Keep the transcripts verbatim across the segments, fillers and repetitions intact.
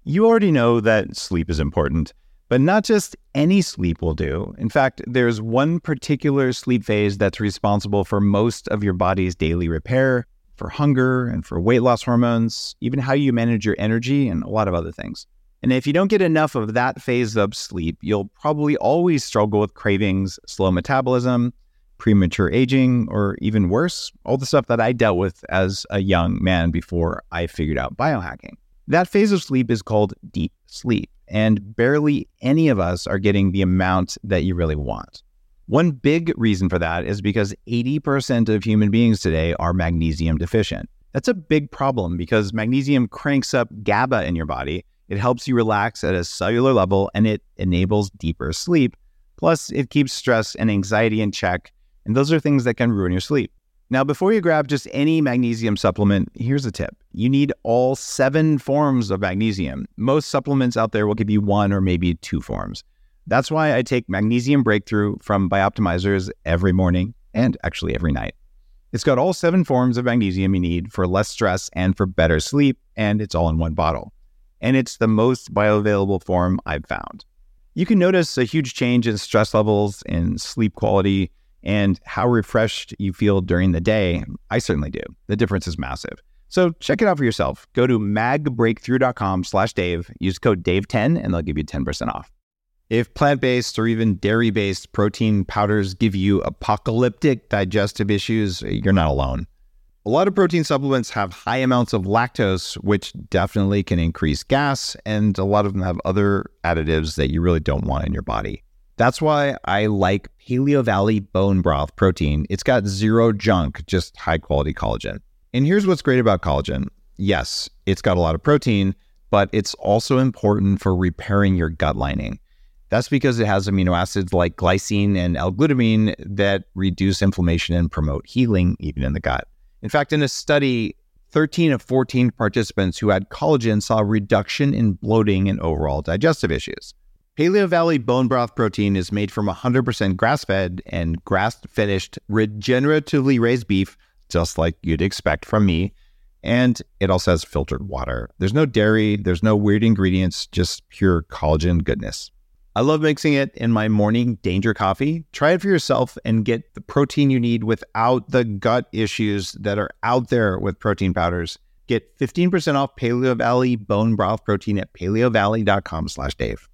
You already know that sleep is important, but not just any sleep will do. In fact, there's one particular sleep phase that's responsible for most of your body's daily repair, for hunger and for weight loss hormones, even how you manage your energy and a lot of other things. And if you don't get enough of that phase of sleep, you'll probably always struggle with cravings, slow metabolism, premature aging, or even worse, all the stuff that I dealt with as a young man before I figured out biohacking. That phase of sleep is called deep sleep, and barely any of us are getting the amount that you really want. One big reason for that is because eighty percent of human beings today are magnesium deficient. That's a big problem because magnesium cranks up GABA in your body. It helps you relax at a cellular level, and it enables deeper sleep. Plus, it keeps stress and anxiety in check, and those are things that can ruin your sleep. Now, before you grab just any magnesium supplement, here's a tip. You need all seven forms of magnesium. Most supplements out there will give you one or maybe two forms. That's why I take Magnesium Breakthrough from Bioptimizers every morning and actually every night. It's got all seven forms of magnesium you need for less stress and for better sleep, and it's all in one bottle. And it's the most bioavailable form I've found. You can notice a huge change in stress levels, in sleep quality, and how refreshed you feel during the day. I certainly do. The difference is massive. So check it out for yourself. Go to magbreakthrough.com slash Dave. Use code Dave ten and they'll give you ten percent off. If plant-based or even dairy-based protein powders give you apocalyptic digestive issues, you're not alone. A lot of protein supplements have high amounts of lactose, which definitely can increase gas, and a lot of them have other additives that you really don't want in your body. That's why I like Paleo Valley Bone Broth Protein. It's got zero junk, just high-quality collagen. And here's what's great about collagen. Yes, it's got a lot of protein, but it's also important for repairing your gut lining. That's because it has amino acids like glycine and L-glutamine that reduce inflammation and promote healing, even in the gut. In fact, in a study, thirteen of fourteen participants who had collagen saw a reduction in bloating and overall digestive issues. Paleo Valley Bone Broth Protein is made from one hundred percent grass-fed and grass-finished, regeneratively raised beef, just like you'd expect from me. And it also has filtered water. There's no dairy, there's no weird ingredients, just pure collagen goodness. I love mixing it in my morning Danger coffee. Try it for yourself and get the protein you need without the gut issues that are out there with protein powders. Get fifteen percent off Paleo Valley Bone Broth Protein at paleovalley.com slash Dave.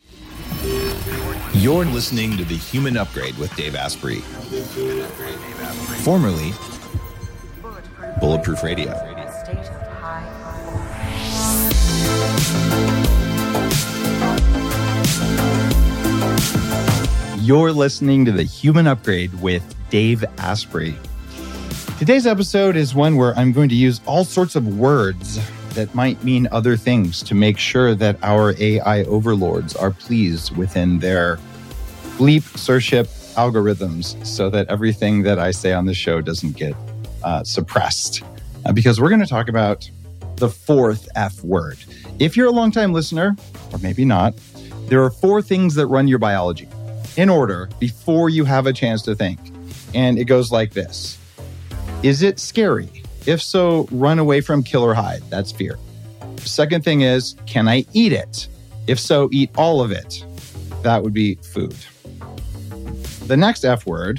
You're listening to The Human Upgrade with Dave Asprey, formerly Bulletproof Radio. You're listening to The Human Upgrade with Dave Asprey. Today's episode is one where I'm going to use all sorts of words that might mean other things to make sure that our A I overlords are pleased within their bleep-sership algorithms so that everything that I say on the show doesn't get uh, suppressed. Uh, because we're going to talk about the fourth F word. If you're a longtime listener, or maybe not, there are four things that run your biology in order before you have a chance to think. And it goes like this. Is it scary? If so, run away from, kill, or hide. That's fear. The second thing is, can I eat it? If so, eat all of it. That would be food. The next F word,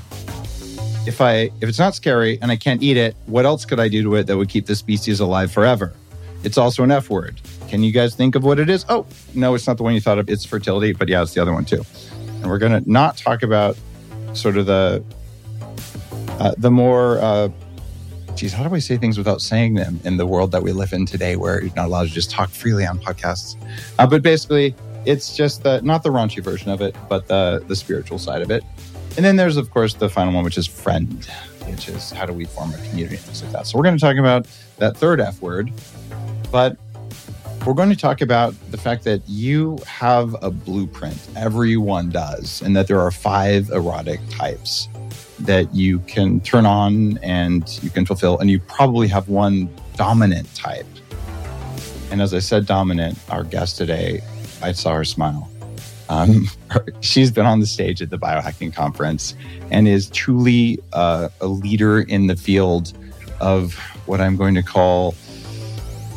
if I if it's not scary and I can't eat it, what else could I do to it that would keep the species alive forever? It's also an F word. Can you guys think of what it is? Oh, no, it's not the one you thought of. It's fertility, but yeah, it's the other one too. And we're going to not talk about sort of the uh, the more... Uh, Geez, how do I say things without saying them in the world that we live in today where you're not allowed to just talk freely on podcasts? Uh, but basically, it's just the not the raunchy version of it, but the, the spiritual side of it. And then there's, of course, the final one, which is friend, which is how do we form a community and things like that. So we're going to talk about that third F word, but we're going to talk about the fact that you have a blueprint. Everyone does. And that there are five erotic types that you can turn on and you can fulfill. And you probably have one dominant type. And as I said, dominant, our guest today, I saw her smile. Um, she's been on the stage at the Biohacking Conference and is truly uh, a leader in the field of what I'm going to call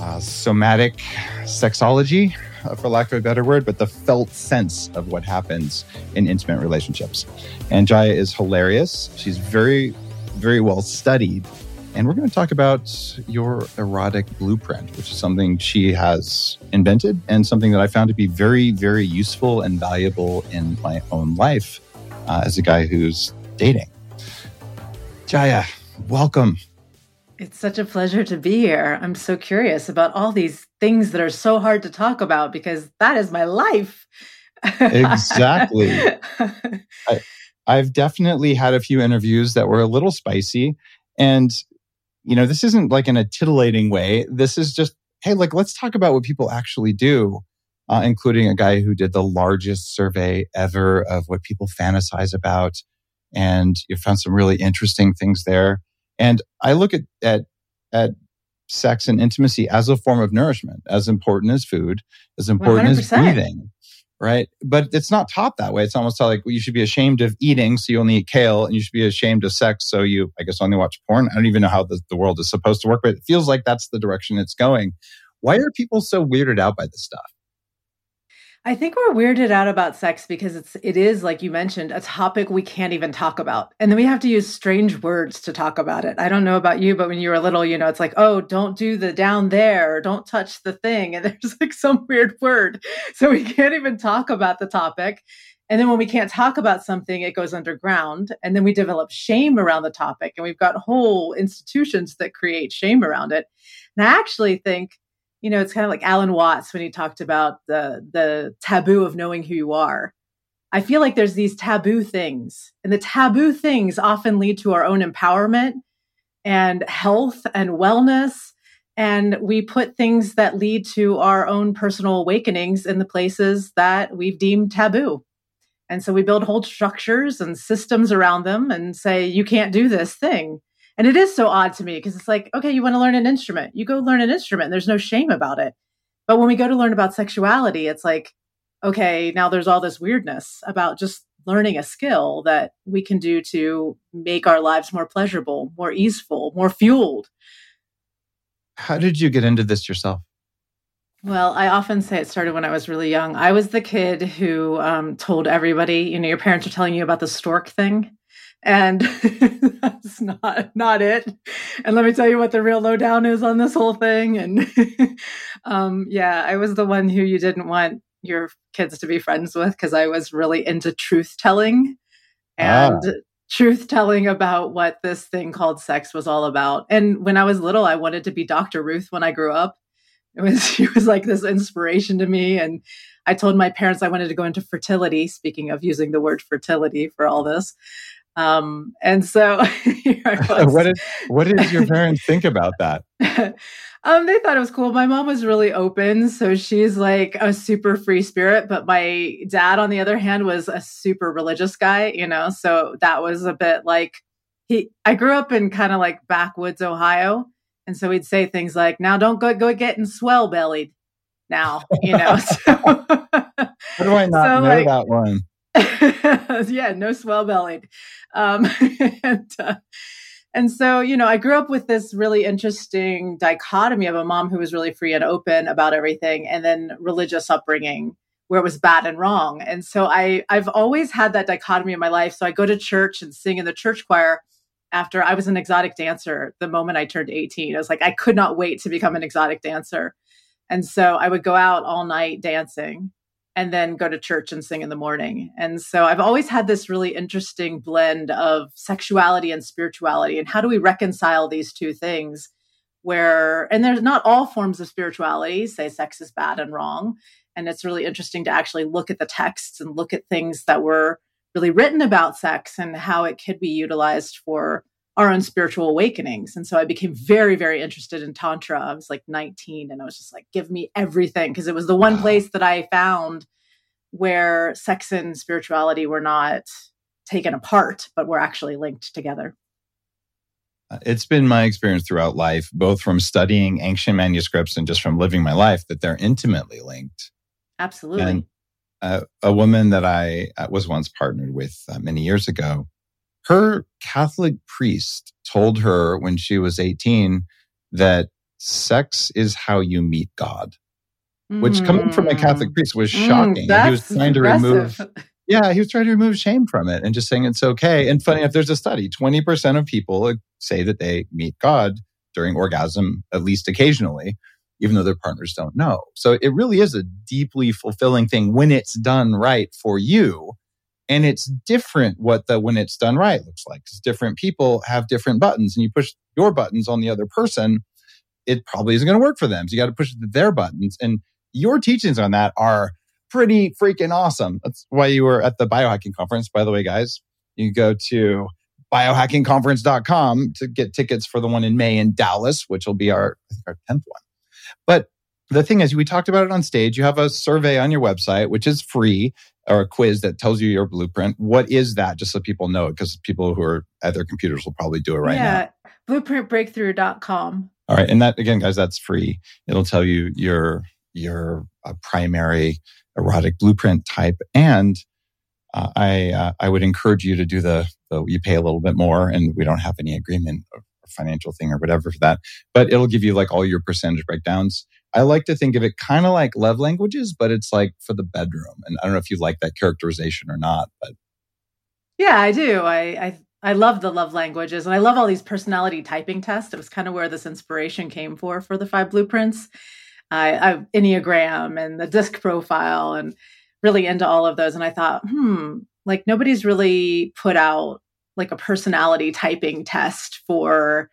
uh, somatic sexology, uh, for lack of a better word, but the felt sense of what happens in intimate relationships. And Jaya is hilarious. She's very, very well studied. And we're going to talk about your erotic blueprint, which is something she has invented and something that I found to be very, very useful and valuable in my own life uh, as a guy who's dating. Jaya, welcome. It's such a pleasure to be here. I'm so curious about all these things that are so hard to talk about because that is my life. Exactly. I, I've definitely had a few interviews that were a little spicy. And, you know, this isn't like in a titillating way. This is just, hey, like, let's talk about what people actually do, uh, including a guy who did the largest survey ever of what people fantasize about. And you found some really interesting things there. And I look at, at, at sex and intimacy as a form of nourishment, as important as food, as important one hundred percent as breathing, right? But it's not taught that way. It's almost like well, you should be ashamed of eating, so you only eat kale, and you should be ashamed of sex, so you, I guess, only watch porn. I don't even know how the, the world is supposed to work, but it feels like that's the direction it's going. Why are people so weirded out by this stuff? I think we're weirded out about sex because it's it is, like you mentioned, a topic we can't even talk about. And then we have to use strange words to talk about it. I don't know about you, but when you were little, you know, it's like, oh, don't do the down there, or don't touch the thing. And there's like some weird word. So we can't even talk about the topic. And then when we can't talk about something, it goes underground. And then we develop shame around the topic. And we've got whole institutions that create shame around it. And I actually think, you know, it's kind of like Alan Watts when he talked about the the taboo of knowing who you are. I feel like there's these taboo things, and the taboo things often lead to our own empowerment and health and wellness. And we put things that lead to our own personal awakenings in the places that we've deemed taboo. And so we build whole structures and systems around them and say, you can't do this thing. And it is so odd to me because it's like, okay, you want to learn an instrument, you go learn an instrument. And there's no shame about it. But when we go to learn about sexuality, it's like, okay, now there's all this weirdness about just learning a skill that we can do to make our lives more pleasurable, more easeful, more fueled. How did you get into this yourself? Well, I often say it started when I was really young. I was the kid who um, told everybody, you know, your parents are telling you about the stork thing. And that's not not it. And let me tell you what the real lowdown is on this whole thing. And um, yeah, I was the one who you didn't want your kids to be friends with because I was really into truth telling and ah. truth telling about what this thing called sex was all about. And when I was little, I wanted to be Doctor Ruth when I grew up. It was she was like this inspiration to me. And I told my parents I wanted to go into fertility, speaking of using the word fertility for all this. Um, and so what did what did your parents think about that? um, they thought it was cool. My mom was really open. So she's like a super free spirit, but my dad, on the other hand, was a super religious guy, you know, so that was a bit like he, I grew up in kind of like backwoods, Ohio. And so he'd say things like, now don't go, go getting swell bellied now, you know, so how do I not so know like, that one? Yeah, no swell bellied. Um, and, uh, and so, you know, I grew up with this really interesting dichotomy of a mom who was really free and open about everything, and then religious upbringing where it was bad and wrong. And so I, I've always had that dichotomy in my life. So I go to church and sing in the church choir after I was an exotic dancer. The moment I turned eighteen, I was like, I could not wait to become an exotic dancer. And so I would go out all night dancing and then go to church and sing in the morning. And so I've always had this really interesting blend of sexuality and spirituality. And how do we reconcile these two things where, and there's not all forms of spirituality say sex is bad and wrong. And it's really interesting to actually look at the texts and look at things that were really written about sex and how it could be utilized for our own spiritual awakenings. And so I became very, very interested in Tantra. I was like nineteen and I was just like, give me everything. Because it was the one wow. place that I found where sex and spirituality were not taken apart, but were actually linked together. It's been my experience throughout life, both from studying ancient manuscripts and just from living my life, that they're intimately linked. Absolutely. And uh, a woman that I was once partnered with uh, many years ago, her Catholic priest told her when she was eighteen that sex is how you meet God, which coming from a Catholic priest was shocking. Mm, and he was that's trying to aggressive. remove, yeah, he was trying to remove shame from it and just saying it's okay. And funny enough, there's a study, twenty percent of people say that they meet God during orgasm, at least occasionally, even though their partners don't know. So it really is a deeply fulfilling thing when it's done right for you. And it's different what the when it's done right looks like. Because different people have different buttons, and you push your buttons on the other person, it probably isn't going to work for them. So you got to push their buttons. And your teachings on that are pretty freaking awesome. That's why you were at the biohacking conference, by the way, guys. You can go to biohacking conference dot com to get tickets for the one in May in Dallas, which will be our, I think our tenth one. But the thing is, we talked about it on stage. You have a survey on your website, which is free, or a quiz that tells you your blueprint. What is that? Just so people know it, because people who are at their computers will probably do it right yeah, now. blueprint breakthrough dot com. All right. And that, again, guys, that's free. It'll tell you your, your uh, primary erotic blueprint type. And uh, I uh, I would encourage you to do the, the, you pay a little bit more, and we don't have any agreement or financial thing or whatever for that. But it'll give you like all your percentage breakdowns. I like to think of it kind of like love languages, but it's like for the bedroom. And I don't know if you like that characterization or not, but. Yeah, I do. I, I, I love the love languages, and I love all these personality typing tests. It was kind of where this inspiration came for, for the five blueprints. I, I Enneagram and the disc profile, and really into all of those. And I thought, hmm, like nobody's really put out like a personality typing test for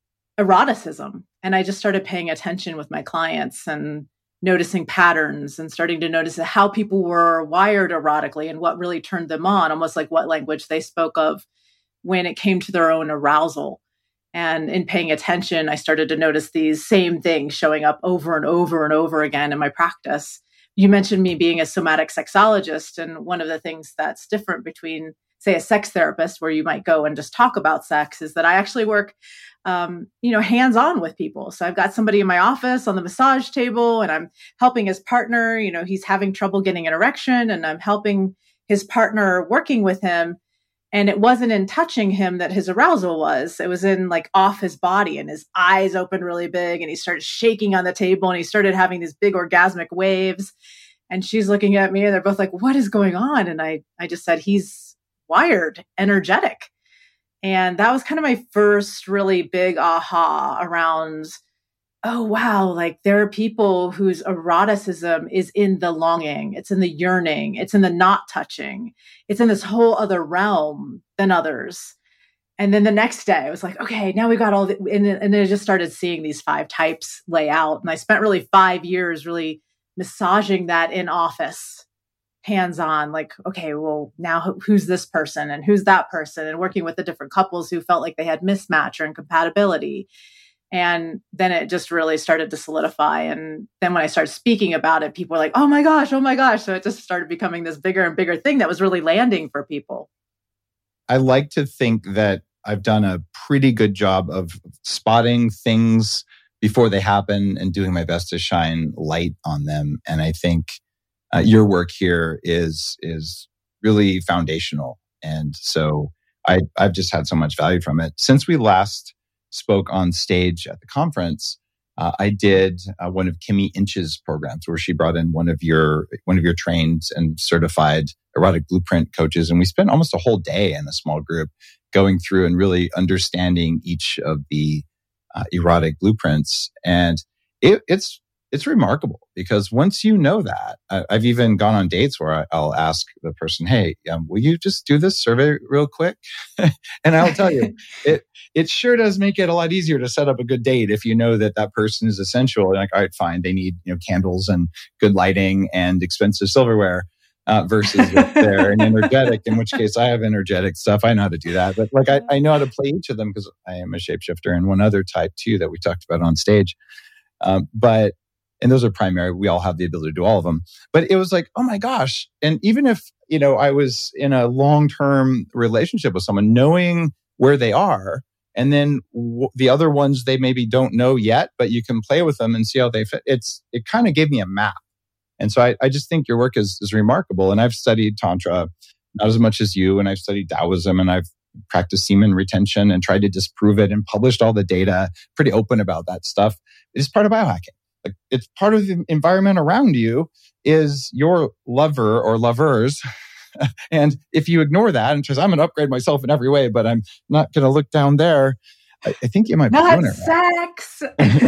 eroticism. And I just started paying attention with my clients and noticing patterns and starting to notice how people were wired erotically and what really turned them on, almost like what language they spoke of when it came to their own arousal. And in paying attention, I started to notice these same things showing up over and over and over again in my practice. You mentioned me being a somatic sexologist. And one of the things that's different between, say, a sex therapist, where you might go and just talk about sex, is that I actually work Um, you know, hands-on with people. So I've got somebody in my office on the massage table, and I'm helping his partner. You know, he's having trouble getting an erection, and I'm helping his partner, working with him. And it wasn't in touching him that his arousal was. It was in like off his body, and his eyes opened really big, and he started shaking on the table, and he started having these big orgasmic waves. And she's looking at me, and they're both like, "What is going on?" And I, I just said, "He's wired, energetic." And that was kind of my first really big aha around, oh, wow, like there are people whose eroticism is in the longing, it's in the yearning, it's in the not touching, it's in this whole other realm than others. And then the next day I was like, okay, now we got all the, and, and I just started seeing these five types lay out. And I spent really five years really massaging that in office. Hands-on, like, okay, well, now who's this person and who's that person, and working with the different couples who felt like they had mismatch or incompatibility. And then it just really started to solidify. And then when I started speaking about it, people were like, oh my gosh, oh my gosh. So it just started becoming this bigger and bigger thing that was really landing for people. I like to think that I've done a pretty good job of spotting things before they happen and doing my best to shine light on them. And I think Uh, your work here is is really foundational. And so I, I've just had so much value from it. Since we last spoke on stage at the conference, uh, I did uh, one of Kimmy Inch's programs where she brought in one of your one of your trained and certified erotic blueprint coaches. And we spent almost a whole day in a small group going through and really understanding each of the uh, erotic blueprints. And it, it's It's remarkable, because once you know that, I, I've even gone on dates where I, I'll ask the person, hey, um, will you just do this survey real quick? And I'll tell you, it it sure does make it a lot easier to set up a good date if you know that that person is essential. You're like, all right, fine. They need, you know, candles and good lighting and expensive silverware uh, versus if they're an energetic, in which case I have energetic stuff. I know how to do that. But like, I, I know how to play each of them because I am a shapeshifter, and one other type too that we talked about on stage. Um, but And those are primary. We all have the ability to do all of them. But it was like, oh my gosh. And even if, you know, I was in a long-term relationship with someone, knowing where they are, and then w- the other ones they maybe don't know yet, but you can play with them and see how they fit. It's, it kind of gave me a map. And so I, I just think your work is, is remarkable. And I've studied Tantra, not as much as you, and I've studied Taoism, and I've, practiced semen retention and tried to disprove it and published all the data, pretty open about that stuff. It's part of biohacking. Like, it's part of the environment around you is your lover or lovers. And if you ignore that and says, I'm going to upgrade myself in every way, but I'm not going to look down there, I, I think you might be not doing it sex.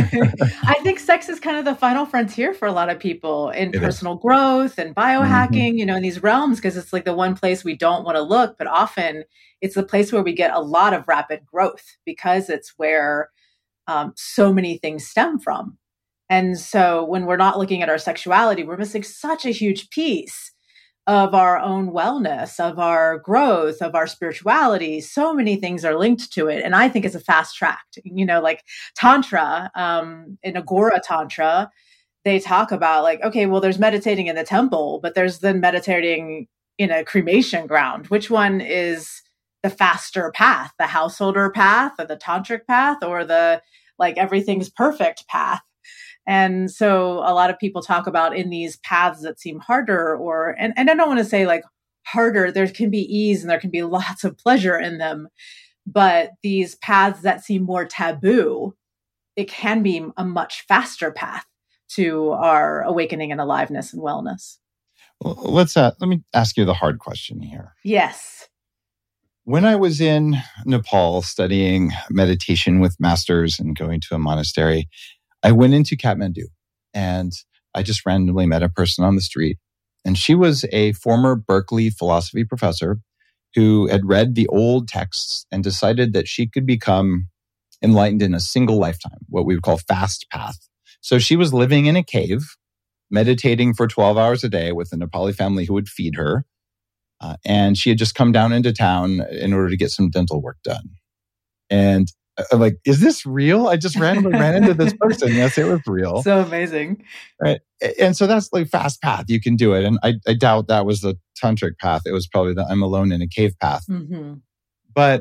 I think sex is kind of the final frontier for a lot of people in it personal is. growth and biohacking, mm-hmm. you know, in these realms, because it's like the one place we don't want to look, but often it's the place where we get a lot of rapid growth because it's where um, so many things stem from. And so when we're not looking at our sexuality, we're missing such a huge piece of our own wellness, of our growth, of our spirituality. So many things are linked to it. And I think it's a fast track. You know, like Tantra, um, in Agora Tantra, they talk about like, okay, well, there's meditating in the temple, but there's then meditating in a cremation ground. Which one is the faster path, the householder path or the tantric path or the like everything's perfect path? And so a lot of people talk about in these paths that seem harder or, and, and I don't want to say like harder, there can be ease and there can be lots of pleasure in them, but these paths that seem more taboo, it can be a much faster path to our awakening and aliveness and wellness. Well, let's, uh, let me ask you the hard question here. Yes. When I was in Nepal studying meditation with masters and going to a monastery, I went into Kathmandu and I just randomly met a person on the street. And she was a former Berkeley philosophy professor who had read the old texts and decided that she could become enlightened in a single lifetime, what we would call fast path. So she was living in a cave, meditating for twelve hours a day with a Nepali family who would feed her. Uh, and she had just come down into town in order to get some dental work done. And I'm like, is this real? I just randomly ran into this person. Yes, it was real. So amazing. Right. And so that's like fast path. You can do it. And I, I doubt that was the tantric path. It was probably the I'm alone in a cave path. Mm-hmm. But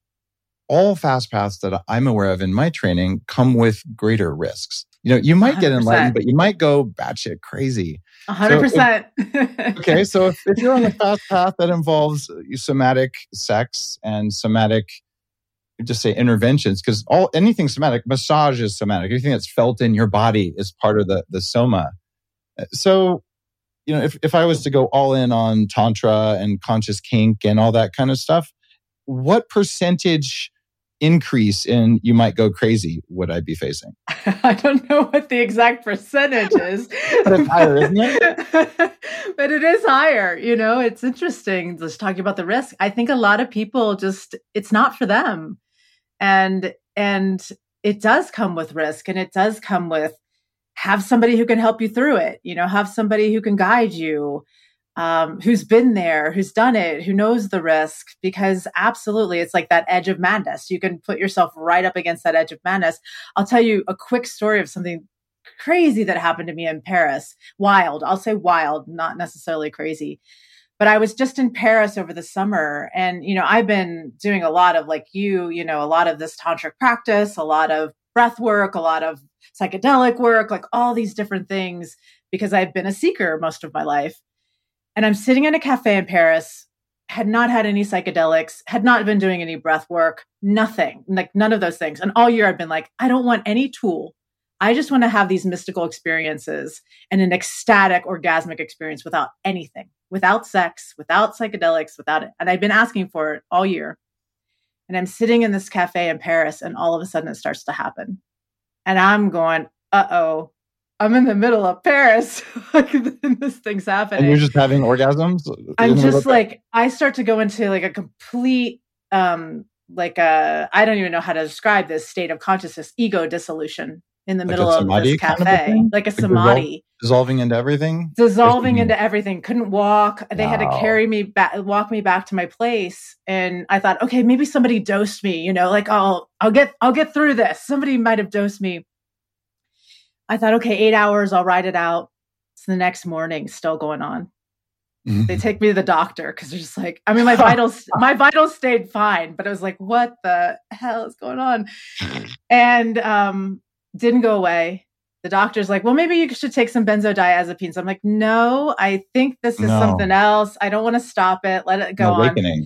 all fast paths that I'm aware of in my training come with greater risks. You know, you might get one hundred percent enlightened, but you might go batshit crazy. one hundred percent. So if, okay. So if, if you're on a fast path that involves somatic sex and somatic, just say interventions, because all anything somatic, massage is somatic. Anything that's felt in your body is part of the, the soma. So, you know, if, if I was to go all in on tantra and conscious kink and all that kind of stuff, what percentage increase in you might go crazy would I be facing? I don't know what the exact percentage is. But it's higher, isn't it? But it is higher. You know, it's interesting just talking about the risk. I think a lot of people just, it's not for them. And, and it does come with risk, and it does come with have somebody who can help you through it, you know, have somebody who can guide you, um, who's been there, who's done it, who knows the risk, because absolutely it's like that edge of madness. You can put yourself right up against that edge of madness. I'll tell you a quick story of something crazy that happened to me in Paris. Wild. I'll say wild, not necessarily crazy. But I was just in Paris over the summer, and, you know, I've been doing a lot of like you, you know, a lot of this tantric practice, a lot of breath work, a lot of psychedelic work, like all these different things, because I've been a seeker most of my life. And I'm sitting in a cafe in Paris, had not had any psychedelics, had not been doing any breath work, nothing, like none of those things. And all year I've been like, I don't want any tool. I just want to have these mystical experiences and an ecstatic, orgasmic experience without anything, without sex, without psychedelics, without it. And I've been asking for it all year. And I'm sitting in this cafe in Paris, and all of a sudden it starts to happen. And I'm going, uh-oh, I'm in the middle of Paris. Like, this thing's happening. And you're just having orgasms? I'm just like, I start to go into like a complete, um, like a, I don't even know how to describe this state of consciousness, ego dissolution in the like middle of this cafe. Kind of like a like samadhi. Dissolve, dissolving into everything? Dissolving into everything. Couldn't walk. They wow. had to carry me back, walk me back to my place. And I thought, okay, maybe somebody dosed me, you know, like, I'll, I'll get, I'll get through this. Somebody might have dosed me. I thought, okay, eight hours, I'll ride it out. It's the next morning, still going on. Mm-hmm. They take me to the doctor because they're just like, I mean, my vitals, my vitals stayed fine, but it was like, what the hell is going on? And um, didn't go away. The doctor's like, well, maybe you should take some benzodiazepines. I'm like, no, I think this is no. something else. I don't want to stop it. Let it go no, on. Awakening.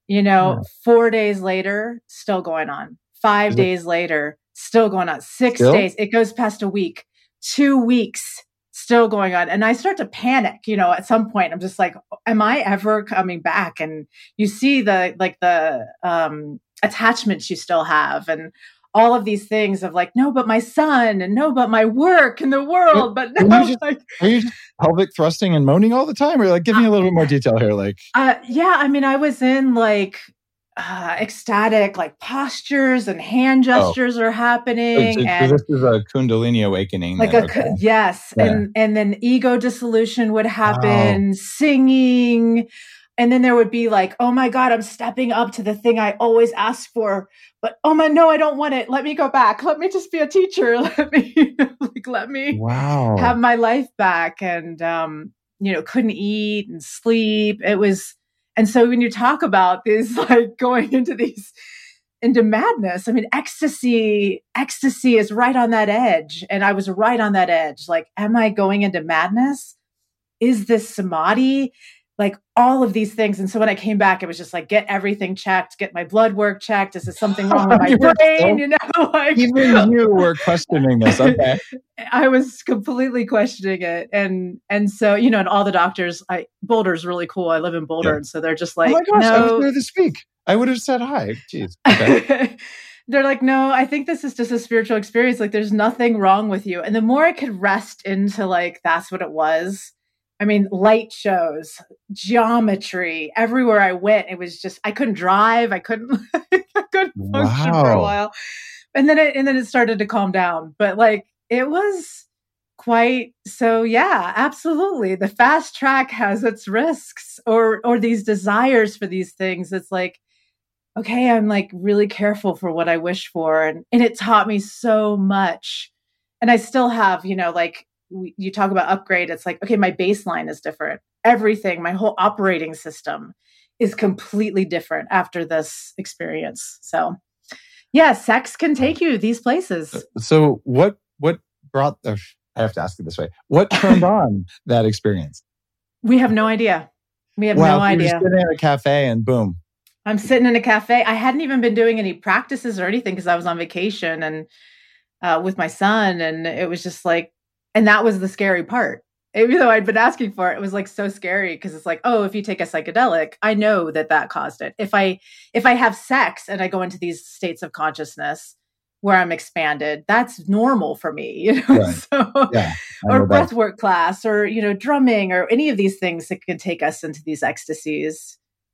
You know, yeah. four days later, still going on. Five Is days it- later, still going on. Six still? days, it goes past a week. Two weeks, still going on. And I start to panic, you know, at some point. I'm just like, am I ever coming back? And you see the, like the um, attachments you still have and all of these things of like, no, but my son and no, but my work in the world. But no, are you just, like, are you just pelvic thrusting and moaning all the time? Or like, give me a little bit more detail here. Like, uh, yeah, I mean, I was in like uh, ecstatic, like postures and hand gestures oh. are happening. So, so, and so this is a Kundalini awakening. Like then, a, okay. yes. Yeah. And, and then ego dissolution would happen, wow. singing. And then there would be like, oh my God, I'm stepping up to the thing I always ask for. But oh my, no, I don't want it. Let me go back. Let me just be a teacher. Let me, like, let me wow. have my life back. And, um, you know, couldn't eat and sleep. It was, and so when you talk about this, like going into these, into madness, I mean, ecstasy, ecstasy is right on that edge. And I was right on that edge. Like, am I going into madness? Is this samadhi? Like all of these things. And so when I came back, it was just like, get everything checked, get my blood work checked. Is there something wrong with my brain? So, you know, like even you were questioning this. Okay. I was completely questioning it. And, and so, you know, and all the doctors, I, Boulder's really cool. I live in Boulder. Yeah. And so they're just like, oh my gosh, no. I was there to speak. I would have said hi. Jeez. Okay. They're like, no, I think this is just a spiritual experience. Like there's nothing wrong with you. And the more I could rest into like, that's what it was. I mean, light shows, geometry, everywhere I went, it was just, I couldn't drive. I couldn't, I couldn't function wow. for a while. And then it, and then it started to calm down, but like, it was quite, so yeah, absolutely. The fast track has its risks or, or these desires for these things. It's like, okay, I'm like really careful for what I wish for. And, and it taught me so much. And I still have, you know, like, We, you talk about upgrade. It's like, okay, my baseline is different. Everything, my whole operating system is completely different after this experience. So yeah, sex can take you these places. So what, what brought the, I have to ask it this way. What turned on that experience? We have no idea. We have wow, no idea. You're sitting in a cafe and boom. I'm sitting in a cafe. I hadn't even been doing any practices or anything because I was on vacation and uh, with my son. And it was just like, and that was the scary part. Even though I'd been asking for it, it was like so scary because it's like, oh, if you take a psychedelic, I know that that caused it. If I, if I have sex and I go into these states of consciousness where I'm expanded, that's normal for me, you know, right. so, yeah, or breathwork class or, you know, drumming or any of these things that can take us into these ecstasies.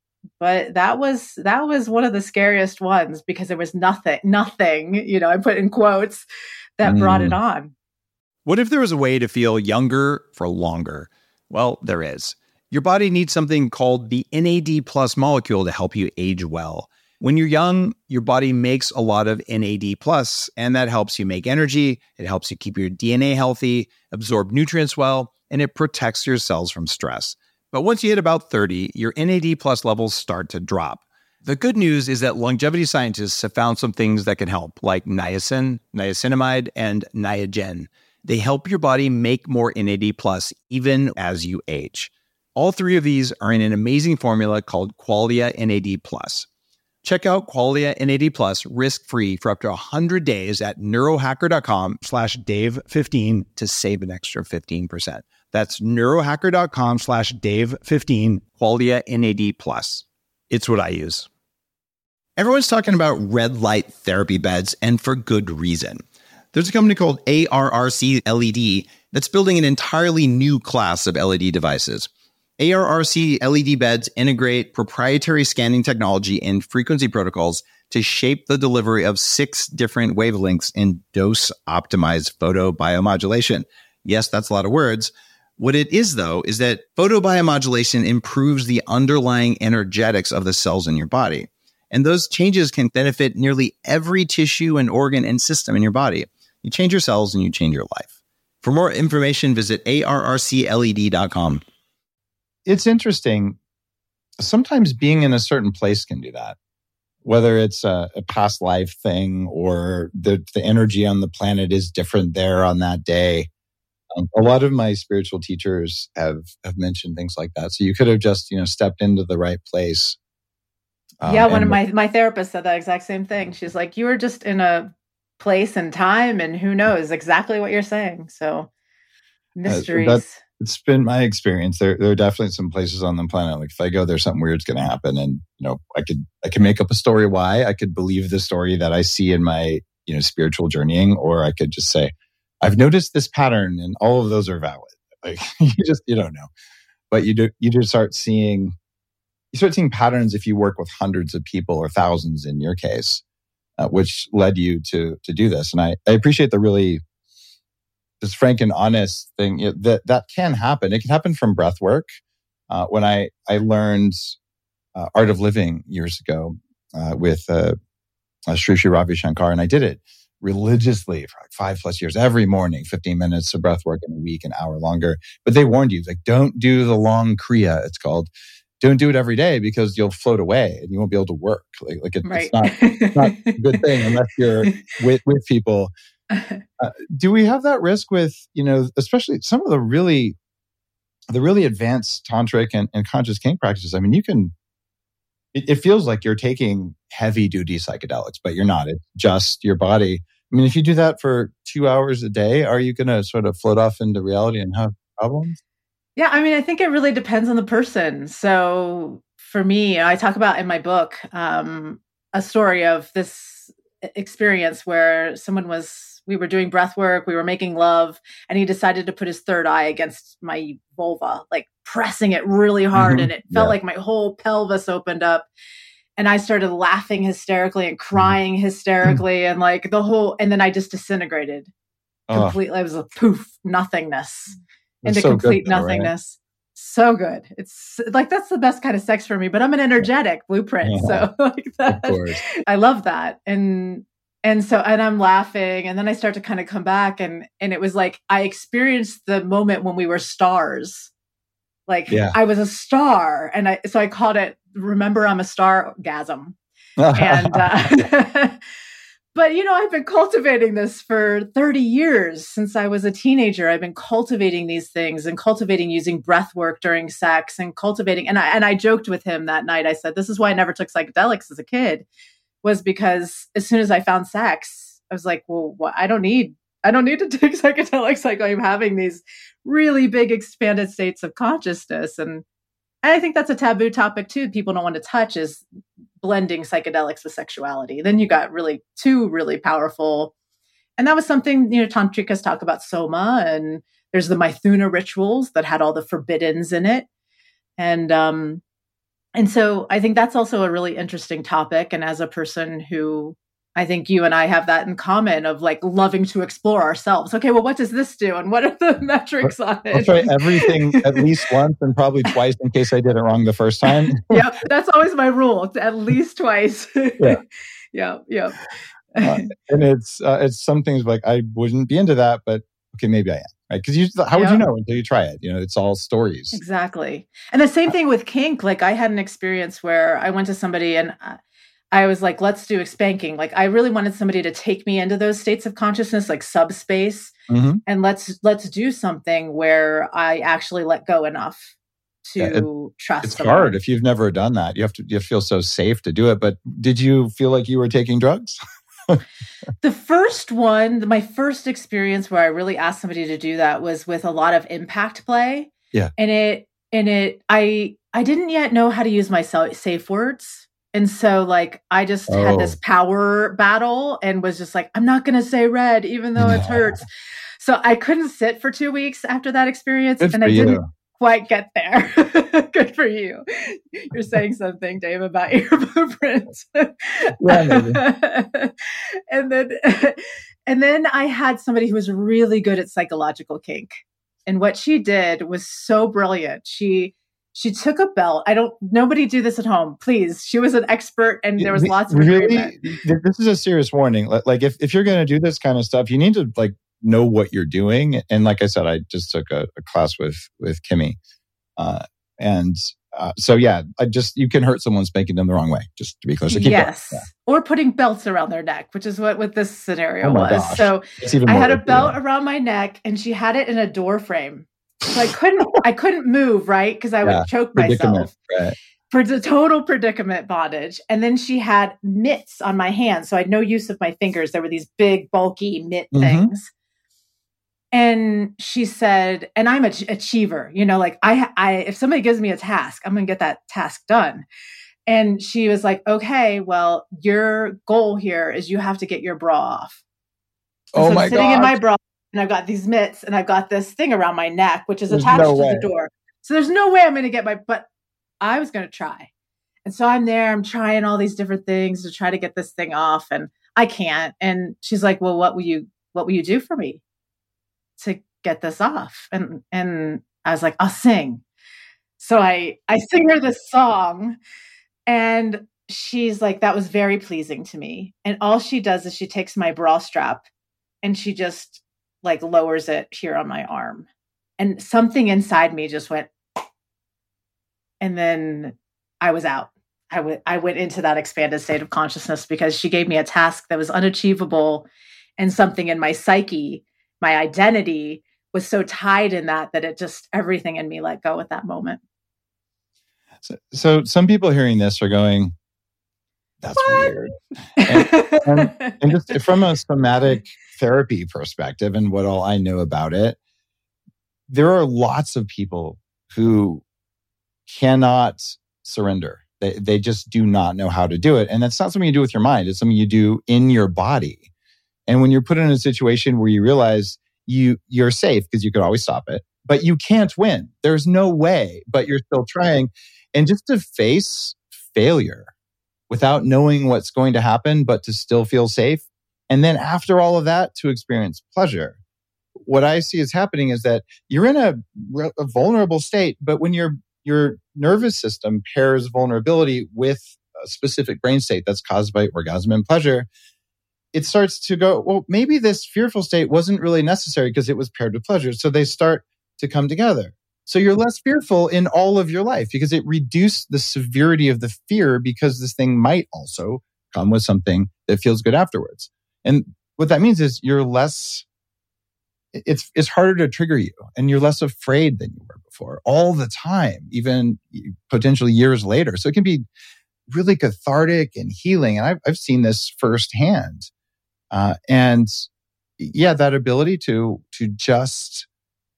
But that was, that was one of the scariest ones because there was nothing, nothing, you know, I put in quotes that mm. brought it on. What if there was a way to feel younger for longer? Well, there is. Your body needs something called the N A D plus molecule to help you age well. When you're young, your body makes a lot of N A D plus, and that helps you make energy. It helps you keep your D N A healthy, absorb nutrients well, and it protects your cells from stress. But once you hit about thirty, your N A D plus levels start to drop. The good news is that longevity scientists have found some things that can help, like niacin, niacinamide, and Niagen. They help your body make more N A D plus even as you age. All three of these are in an amazing formula called Qualia N A D plus. Check out Qualia N A D plus risk-free for up to one hundred days at neurohacker.com slash Dave fifteen to save an extra fifteen percent. That's neurohacker.com slash Dave fifteen, Qualia N A D plus. It's what I use. Everyone's talking about red light therapy beds, and for good reason. There's a company called A R R C L E D that's building an entirely new class of L E D devices. A R R C L E D beds integrate proprietary scanning technology and frequency protocols to shape the delivery of six different wavelengths in dose-optimized photobiomodulation. Yes, that's a lot of words. What it is, though, is that photobiomodulation improves the underlying energetics of the cells in your body. And those changes can benefit nearly every tissue and organ and system in your body. You change your cells and you change your life. For more information, visit A R R C L E D dot com. It's interesting. Sometimes being in a certain place can do that, whether it's a, a past life thing or the, the energy on the planet is different there on that day. Um, a lot of my spiritual teachers have, have mentioned things like that. So you could have just, you know, stepped into the right place. Um, yeah, one of my my therapists said that exact same thing. She's like, you were just in a place and time, and who knows exactly what you're saying. So mysteries. Uh, it's been my experience. There, there are definitely some places on the planet. Like if I go there, something weird's going to happen, and you know, I could, I can make up a story why. I could believe the story that I see in my, you know, spiritual journeying, or I could just say, I've noticed this pattern, and all of those are valid. Like you just, you don't know, but you do, you just start seeing, you start seeing patterns if you work with hundreds of people or thousands in your case, uh, which led you to to do this. And I, I appreciate the really this frank and honest thing, you know, that that can happen. It can happen from breath work. Uh, when I I learned uh, Art of Living years ago uh, with uh, uh, Sri Sri Ravi Shankar, and I did it religiously for like five plus years, every morning, fifteen minutes of breath work in a week, an hour longer. But they warned you, like, don't do the long Kriya, it's called. Don't do it every day because you'll float away and you won't be able to work. Like, like it, right. it's not it's not a good thing unless you're with with people. Uh, do we have that risk with, you know, especially some of the really, the really advanced tantric and, and conscious kink practices? I mean, you can, it, it feels like you're taking heavy duty psychedelics, but you're not. It's just your body. I mean, if you do that for two hours a day, are you going to sort of float off into reality and have problems? Yeah, I mean, I think it really depends on the person. So for me, I talk about in my book um, a story of this experience where someone was, we were doing breath work, we were making love, and he decided to put his third eye against my vulva, like pressing it really hard. Mm-hmm. And it felt yeah. like my whole pelvis opened up. And I started laughing hysterically and crying mm-hmm. hysterically and like the whole, and then I just disintegrated completely. Oh. It was a poof, nothingness into so complete good, though, nothingness. Right? So good. It's like, that's the best kind of sex for me, but I'm an energetic blueprint. Yeah. So like that, I love that. And And so, and I'm laughing, and then I start to kind of come back, and and it was like I experienced the moment when we were stars, like yeah. I was a star, and I so I called it "Remember I'm a Star-gasm." and uh, but you know, I've been cultivating this for thirty years since I was a teenager. I've been cultivating these things and cultivating using breath work during sex and cultivating. And I and I joked with him that night. I said, "This is why I never took psychedelics as a kid." Was because as soon as I found sex, I was like, well, what? I don't need, I don't need to take psychedelics. Like I'm having these really big expanded states of consciousness. And, and I think that's a taboo topic too. People don't want to touch is blending psychedelics with sexuality. Then you got really two really powerful. And that was something, you know, tantrikas talk about soma, and there's the Maithuna rituals that had all the forbiddens in it. And, um, And so I think that's also a really interesting topic. And as a person who, I think you and I have that in common of like loving to explore ourselves. Okay, well, what does this do? And what are the metrics on it? I'll try everything at least once and probably twice in case I did it wrong the first time. Yep, that's always my rule. At least twice. Yeah, yeah, yeah. uh, and it's uh, it's some things like I wouldn't be into that, but okay, maybe I am. Right? Because you, how would yep. you know until you try it? You know, it's all stories. Exactly. And the same thing with kink. Like I had an experience where I went to somebody and I was like, let's do spanking. Like I really wanted somebody to take me into those states of consciousness, like subspace. Mm-hmm. And let's, let's do something where I actually let go enough to yeah, it, trust. It's someone. Hard if you've never done that. You have to, you feel so safe to do it. But did you feel like you were taking drugs? The first one, my first experience where I really asked somebody to do that was with a lot of impact play. Yeah. And it, and it, I, I didn't yet know how to use my safe words. And so like, I just oh. had this power battle and was just like, I'm not going to say red, even though it hurts. So I couldn't sit for two weeks after that experience. Good and I you. didn't quite get there. Good for you. You're saying something, Dave, about your blueprint. Yeah, and then, and then I had somebody who was really good at psychological kink. And what she did was so brilliant. She, she took a belt. I don't, nobody do this at home, please. She was an expert and there was lots of really, agreement. This is a serious warning. Like if, if you're going to do this kind of stuff, you need to like know what you're doing. And like I said, I just took a, a class with, with Kimmy. Uh, and uh, so, yeah, I just, you can hurt someone spanking them the wrong way, just to be clear. So keep yes. Yeah. Or putting belts around their neck, which is what, what this scenario oh was. Gosh. So I had a belt yeah. around my neck and she had it in a door frame. So I couldn't, I couldn't move, right? Because I yeah. would choke myself. Right. for the total predicament bondage. And then she had mitts on my hands. So I had no use of my fingers. There were these big, bulky mitt mm-hmm. things. And she said, and I'm an achiever, you know, like I, I, if somebody gives me a task, I'm going to get that task done. And she was like, okay, well, your goal here is you have to get your bra off. And oh so my God. I'm sitting in my bra and I've got these mitts and I've got this thing around my neck, which is there's attached no to way. the door. So there's no way I'm going to get my, but I was going to try. And so I'm there, I'm trying all these different things to try to get this thing off and I can't. And she's like, well, what will you, what will you do for me to get this off? And, and I was like, I'll sing. So I, I sing her this song and she's like, that was very pleasing to me. And all she does is she takes my bra strap and she just like lowers it here on my arm. And something inside me just went, and then I was out. I, w- I went into that expanded state of consciousness because she gave me a task that was unachievable, and something in my psyche, my identity was so tied in that, that it just, everything in me let go at that moment. So, so some people hearing this are going, that's what? weird. And, and, and just from a somatic therapy perspective and what all I know about it, there are lots of people who cannot surrender. They they just do not know how to do it. And that's not something you do with your mind. It's something you do in your body. And when you're put in a situation where you realize you, you're safe because you could always stop it, but you can't win. There's no way, but you're still trying. And just to face failure without knowing what's going to happen, but to still feel safe. And then after all of that, to experience pleasure. What I see is happening is that you're in a, a vulnerable state, but when your your nervous system pairs vulnerability with a specific brain state that's caused by orgasm and pleasure, it starts to go, well, maybe this fearful state wasn't really necessary because it was paired with pleasure. So they start to come together. So you're less fearful in all of your life because it reduced the severity of the fear because this thing might also come with something that feels good afterwards. And what that means is you're less, it's it's harder to trigger you and you're less afraid than you were before all the time, even potentially years later. So it can be really cathartic and healing. And I've, I've seen this firsthand. Uh, and yeah, that ability to to just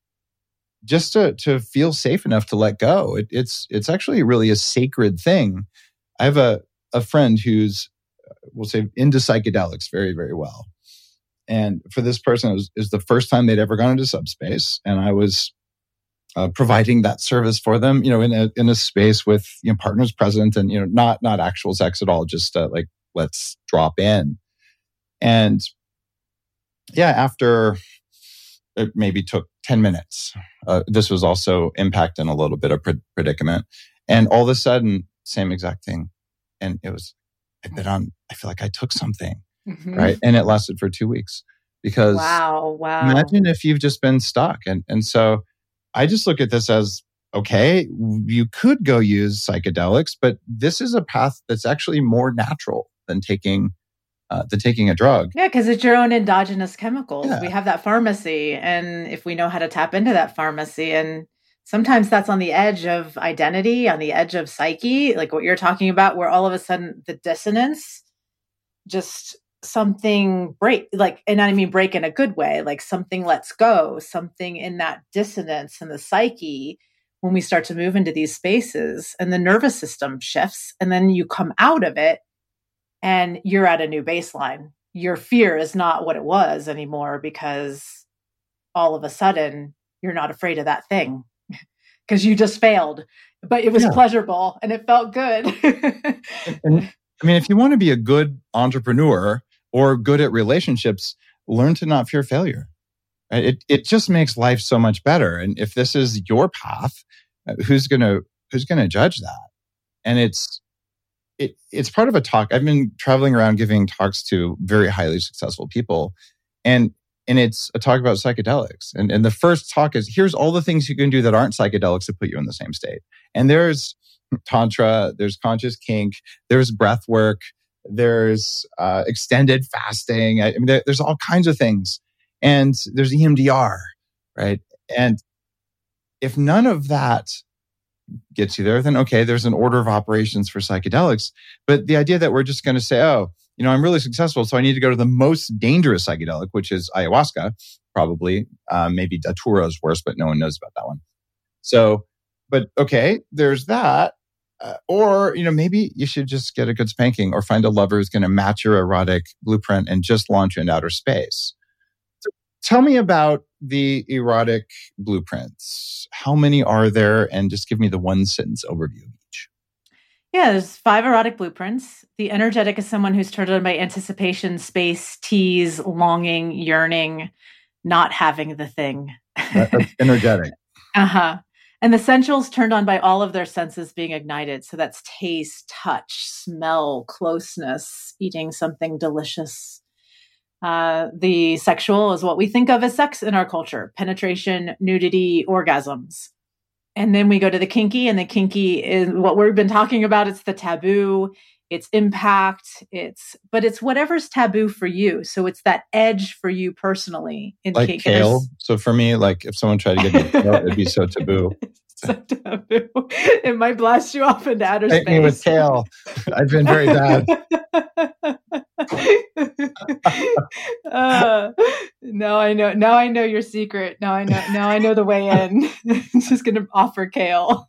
just to to feel safe enough to let go. It, it's it's actually really a sacred thing. I have a a friend who's, we'll say, into psychedelics very, very well. And for this person, it was, it was the first time they'd ever gone into subspace, and I was uh, providing that service for them. You know, in a in a space with, you know, partners present, and, you know, not not actual sex at all, just uh, like, let's drop in. And yeah, after it maybe took ten minutes, uh, this was also impact and a little bit of pre- predicament, and all of a sudden, same exact thing, and it was, I've been on. I feel like I took something. Mm-hmm. Right. And it lasted for two weeks because wow, wow. Imagine if you've just been stuck. And, and so I just look at this as, okay, you could go use psychedelics, but this is a path that's actually more natural than taking, uh, than taking a drug. Yeah. Cause it's your own endogenous chemicals. Yeah. We have that pharmacy, and if we know how to tap into that pharmacy, and sometimes that's on the edge of identity, on the edge of psyche, like what you're talking about, where all of a sudden the dissonance, just something break, like, and I mean break in a good way, like something lets go, something in that dissonance in the psyche when we start to move into these spaces, and the nervous system shifts, and then you come out of it and you're at a new baseline. Your fear is not what it was anymore because all of a sudden you're not afraid of that thing because you just failed, but it was yeah. pleasurable and it felt good. And, I mean, if you want to be a good entrepreneur or good at relationships, learn to not fear failure. Right? It it just makes life so much better. And if this is your path, who's gonna who's gonna judge that? And it's it it's part of a talk. I've been traveling around giving talks to very highly successful people, and and it's a talk about psychedelics. And and the first talk is, here's all the things you can do that aren't psychedelics to put you in the same state. And there's Tantra, there's conscious kink, there's breath work, there's uh, extended fasting. I mean, there, there's all kinds of things. And there's E M D R, right? And if none of that gets you there, then okay, there's an order of operations for psychedelics. But the idea that we're just going to say, oh, you know, I'm really successful, so I need to go to the most dangerous psychedelic, which is ayahuasca, probably. Um, maybe datura is worse, but no one knows about that one. So, but okay, there's that. Uh, or, you know, maybe you should just get a good spanking or find a lover who's going to match your erotic blueprint and just launch you into outer space. So tell me about the erotic blueprints. How many are there? And just give me the one sentence overview of each. Yeah, there's five erotic blueprints. The energetic is someone who's turned on by anticipation, space, tease, longing, yearning, not having the thing. That's energetic. Uh-huh. And the sensual's turned on by all of their senses being ignited. So that's taste, touch, smell, closeness, eating something delicious. Uh, the sexual is what we think of as sex in our culture: penetration, nudity, orgasms. And then we go to the kinky, and the kinky is what we've been talking about. It's the taboo, it's impact, it's, but it's whatever's taboo for you. So it's that edge for you personally. In like kink. kale. So for me, like if someone tried to get me kale, it'd be so taboo. So taboo. It might blast you off into outer Take space. me with kale. I've been very bad. uh, now I know. Now I know your secret. Now I know. Now I know the way in. I'm just going to offer kale.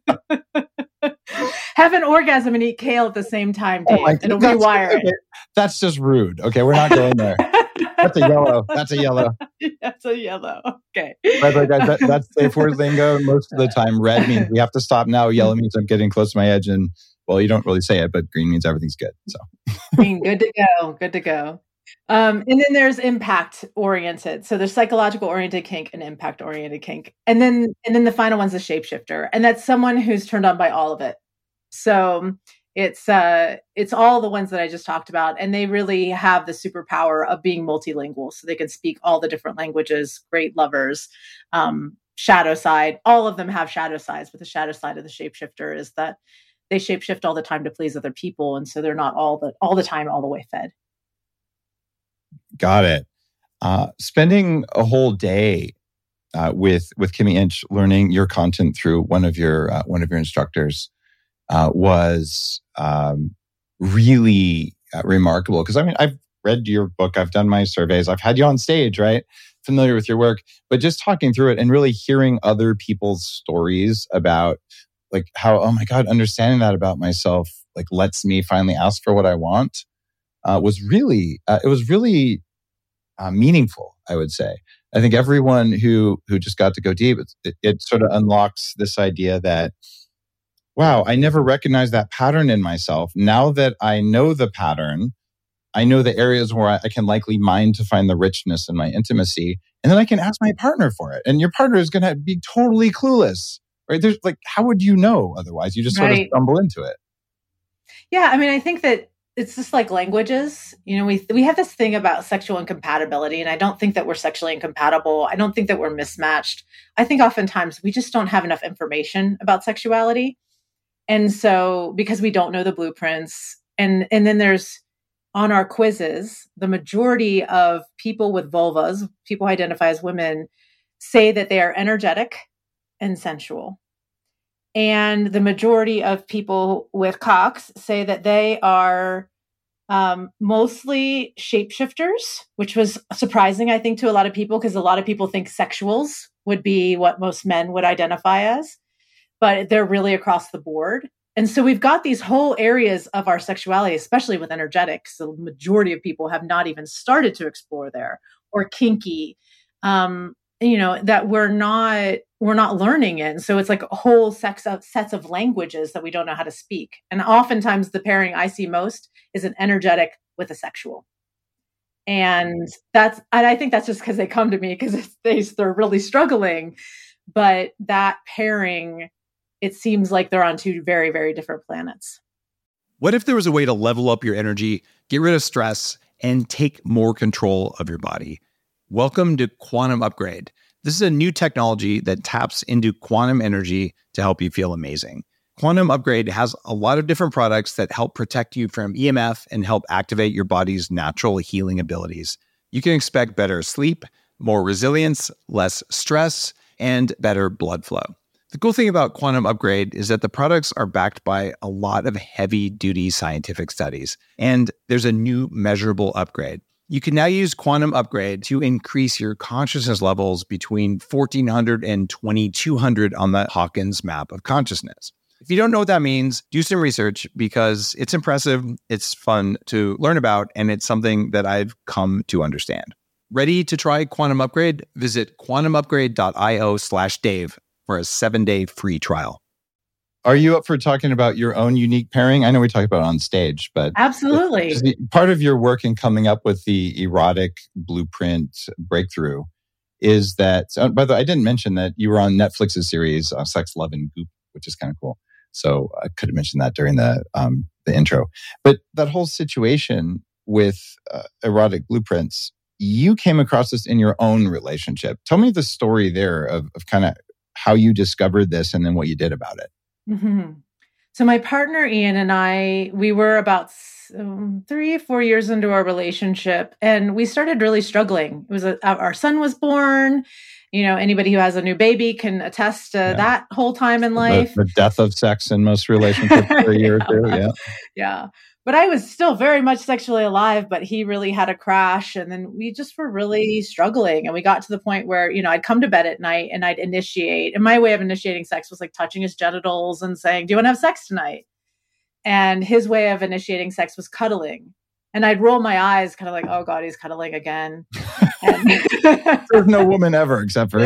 Have an orgasm and eat kale at the same time, Dave. Oh my, It'll that's, rewire okay. it. That's just rude. Okay, we're not going there. That's a yellow. That's a yellow. That's a yellow. Okay. By the way, guys, that, that's safe word lingo. Most of the time, red means we have to stop now. Yellow means I'm getting close to my edge. And, well, you don't really say it, but green means everything's good. So, Green, good to go. Good to go. Um, and then there's impact oriented. So there's psychological oriented kink and impact oriented kink. And then, and then the final one's a shapeshifter. And that's someone who's turned on by all of it. So it's, uh, it's all the ones that I just talked about. And they really have the superpower of being multilingual. So they can speak all the different languages, great lovers, um, shadow side. All of them have shadow sides, but the shadow side of the shapeshifter is that they shapeshift all the time to please other people. And so they're not all the, all the time, all the way fed. Got it. Uh, spending a whole day uh, with with Kimmy Inch, learning your content through one of your uh, one of your instructors uh, was um, really uh, remarkable. Because I mean, I've read your book, I've done my surveys, I've had you on stage, right? Familiar with your work, but just talking through it and really hearing other people's stories about like how, oh my God, understanding that about myself like lets me finally ask for what I want. Uh, was really, uh, it was really uh, meaningful, I would say. I think everyone who who just got to go deep, it, it sort of unlocks this idea that, wow, I never recognized that pattern in myself. Now that I know the pattern, I know the areas where I, I can likely mine to find the richness in my intimacy, and then I can ask my partner for it. And your partner is going to be totally clueless, right? There's like, how would you know otherwise? You just sort Right. of stumble into it. Yeah, I mean, I think that it's just like languages. You know, we we have this thing about sexual incompatibility, and I don't think that we're sexually incompatible. I don't think that we're mismatched. I think oftentimes we just don't have enough information about sexuality. And so because we don't know the blueprints, and and then there's on our quizzes, the majority of people with vulvas, people who identify as women, say that they are energetic and sensual. And the majority of people with cocks say that they are um, mostly shapeshifters, which was surprising, I think, to a lot of people, because a lot of people think sexuals would be what most men would identify as, but they're really across the board. And so we've got these whole areas of our sexuality, especially with energetics. The majority of people have not even started to explore there, or kinky, um, you know, that we're not we're not learning in. So it's like a whole sex of, sets of languages that we don't know how to speak. And oftentimes the pairing I see most is an energetic with a sexual. And that's, and I think that's just because they come to me because they, they're really struggling. But that pairing, it seems like they're on two very, very different planets. What if there was a way to level up your energy, get rid of stress, and take more control of your body? Welcome to Quantum Upgrade. This is a new technology that taps into quantum energy to help you feel amazing. Quantum Upgrade has a lot of different products that help protect you from E M F and help activate your body's natural healing abilities. You can expect better sleep, more resilience, less stress, and better blood flow. The cool thing about Quantum Upgrade is that the products are backed by a lot of heavy-duty scientific studies, and there's a new measurable upgrade. You can now use Quantum Upgrade to increase your consciousness levels between fourteen hundred and twenty-two hundred on the Hawkins map of consciousness. If you don't know what that means, do some research because it's impressive, it's fun to learn about, and it's something that I've come to understand. Ready to try Quantum Upgrade? Visit quantumupgrade.io slash Dave for a seven-day free trial. Are you up for talking about your own unique pairing? I know we talked about it on stage, but absolutely. The, part of your work in coming up with the erotic blueprint breakthrough is that, oh, by the way, I didn't mention that you were on Netflix's series, uh, Sex, Love, and Goop, which is kind of cool. So I could have mentioned that during the um, the intro. But that whole situation with uh, erotic blueprints, you came across this in your own relationship. Tell me the story there of, of kind of how you discovered this and then what you did about it. Mm-hmm. So my partner, Ian, and I, we were about um, three, four years into our relationship, and we started really struggling. It was a, our son was born. You know, anybody who has a new baby can attest to yeah. that whole time in life. The, the death of sex in most relationships for a year yeah. or two. Yeah. Yeah. But I was still very much sexually alive, but he really had a crash. And then we just were really struggling. And we got to the point where, you know, I'd come to bed at night and I'd initiate. And my way of initiating sex was like touching his genitals and saying, do you want to have sex tonight? And his way of initiating sex was cuddling. And I'd roll my eyes kind of like, oh God, he's cuddling again. And there's no woman ever except for,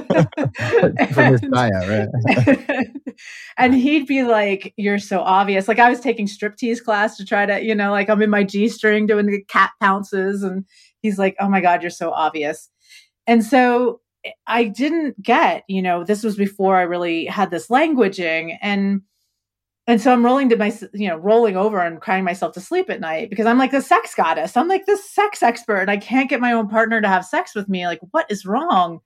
for Miss Maya, right? And he'd be like, you're so obvious. Like I was taking striptease class to try to, you know, like I'm in my G-string doing the cat pounces. And he's like, oh my God, you're so obvious. And so I didn't get, you know, this was before I really had this languaging. And And so I'm rolling to my, you know, rolling over and crying myself to sleep at night because I'm like the sex goddess. I'm like this sex expert and I can't get my own partner to have sex with me. Like, what is wrong?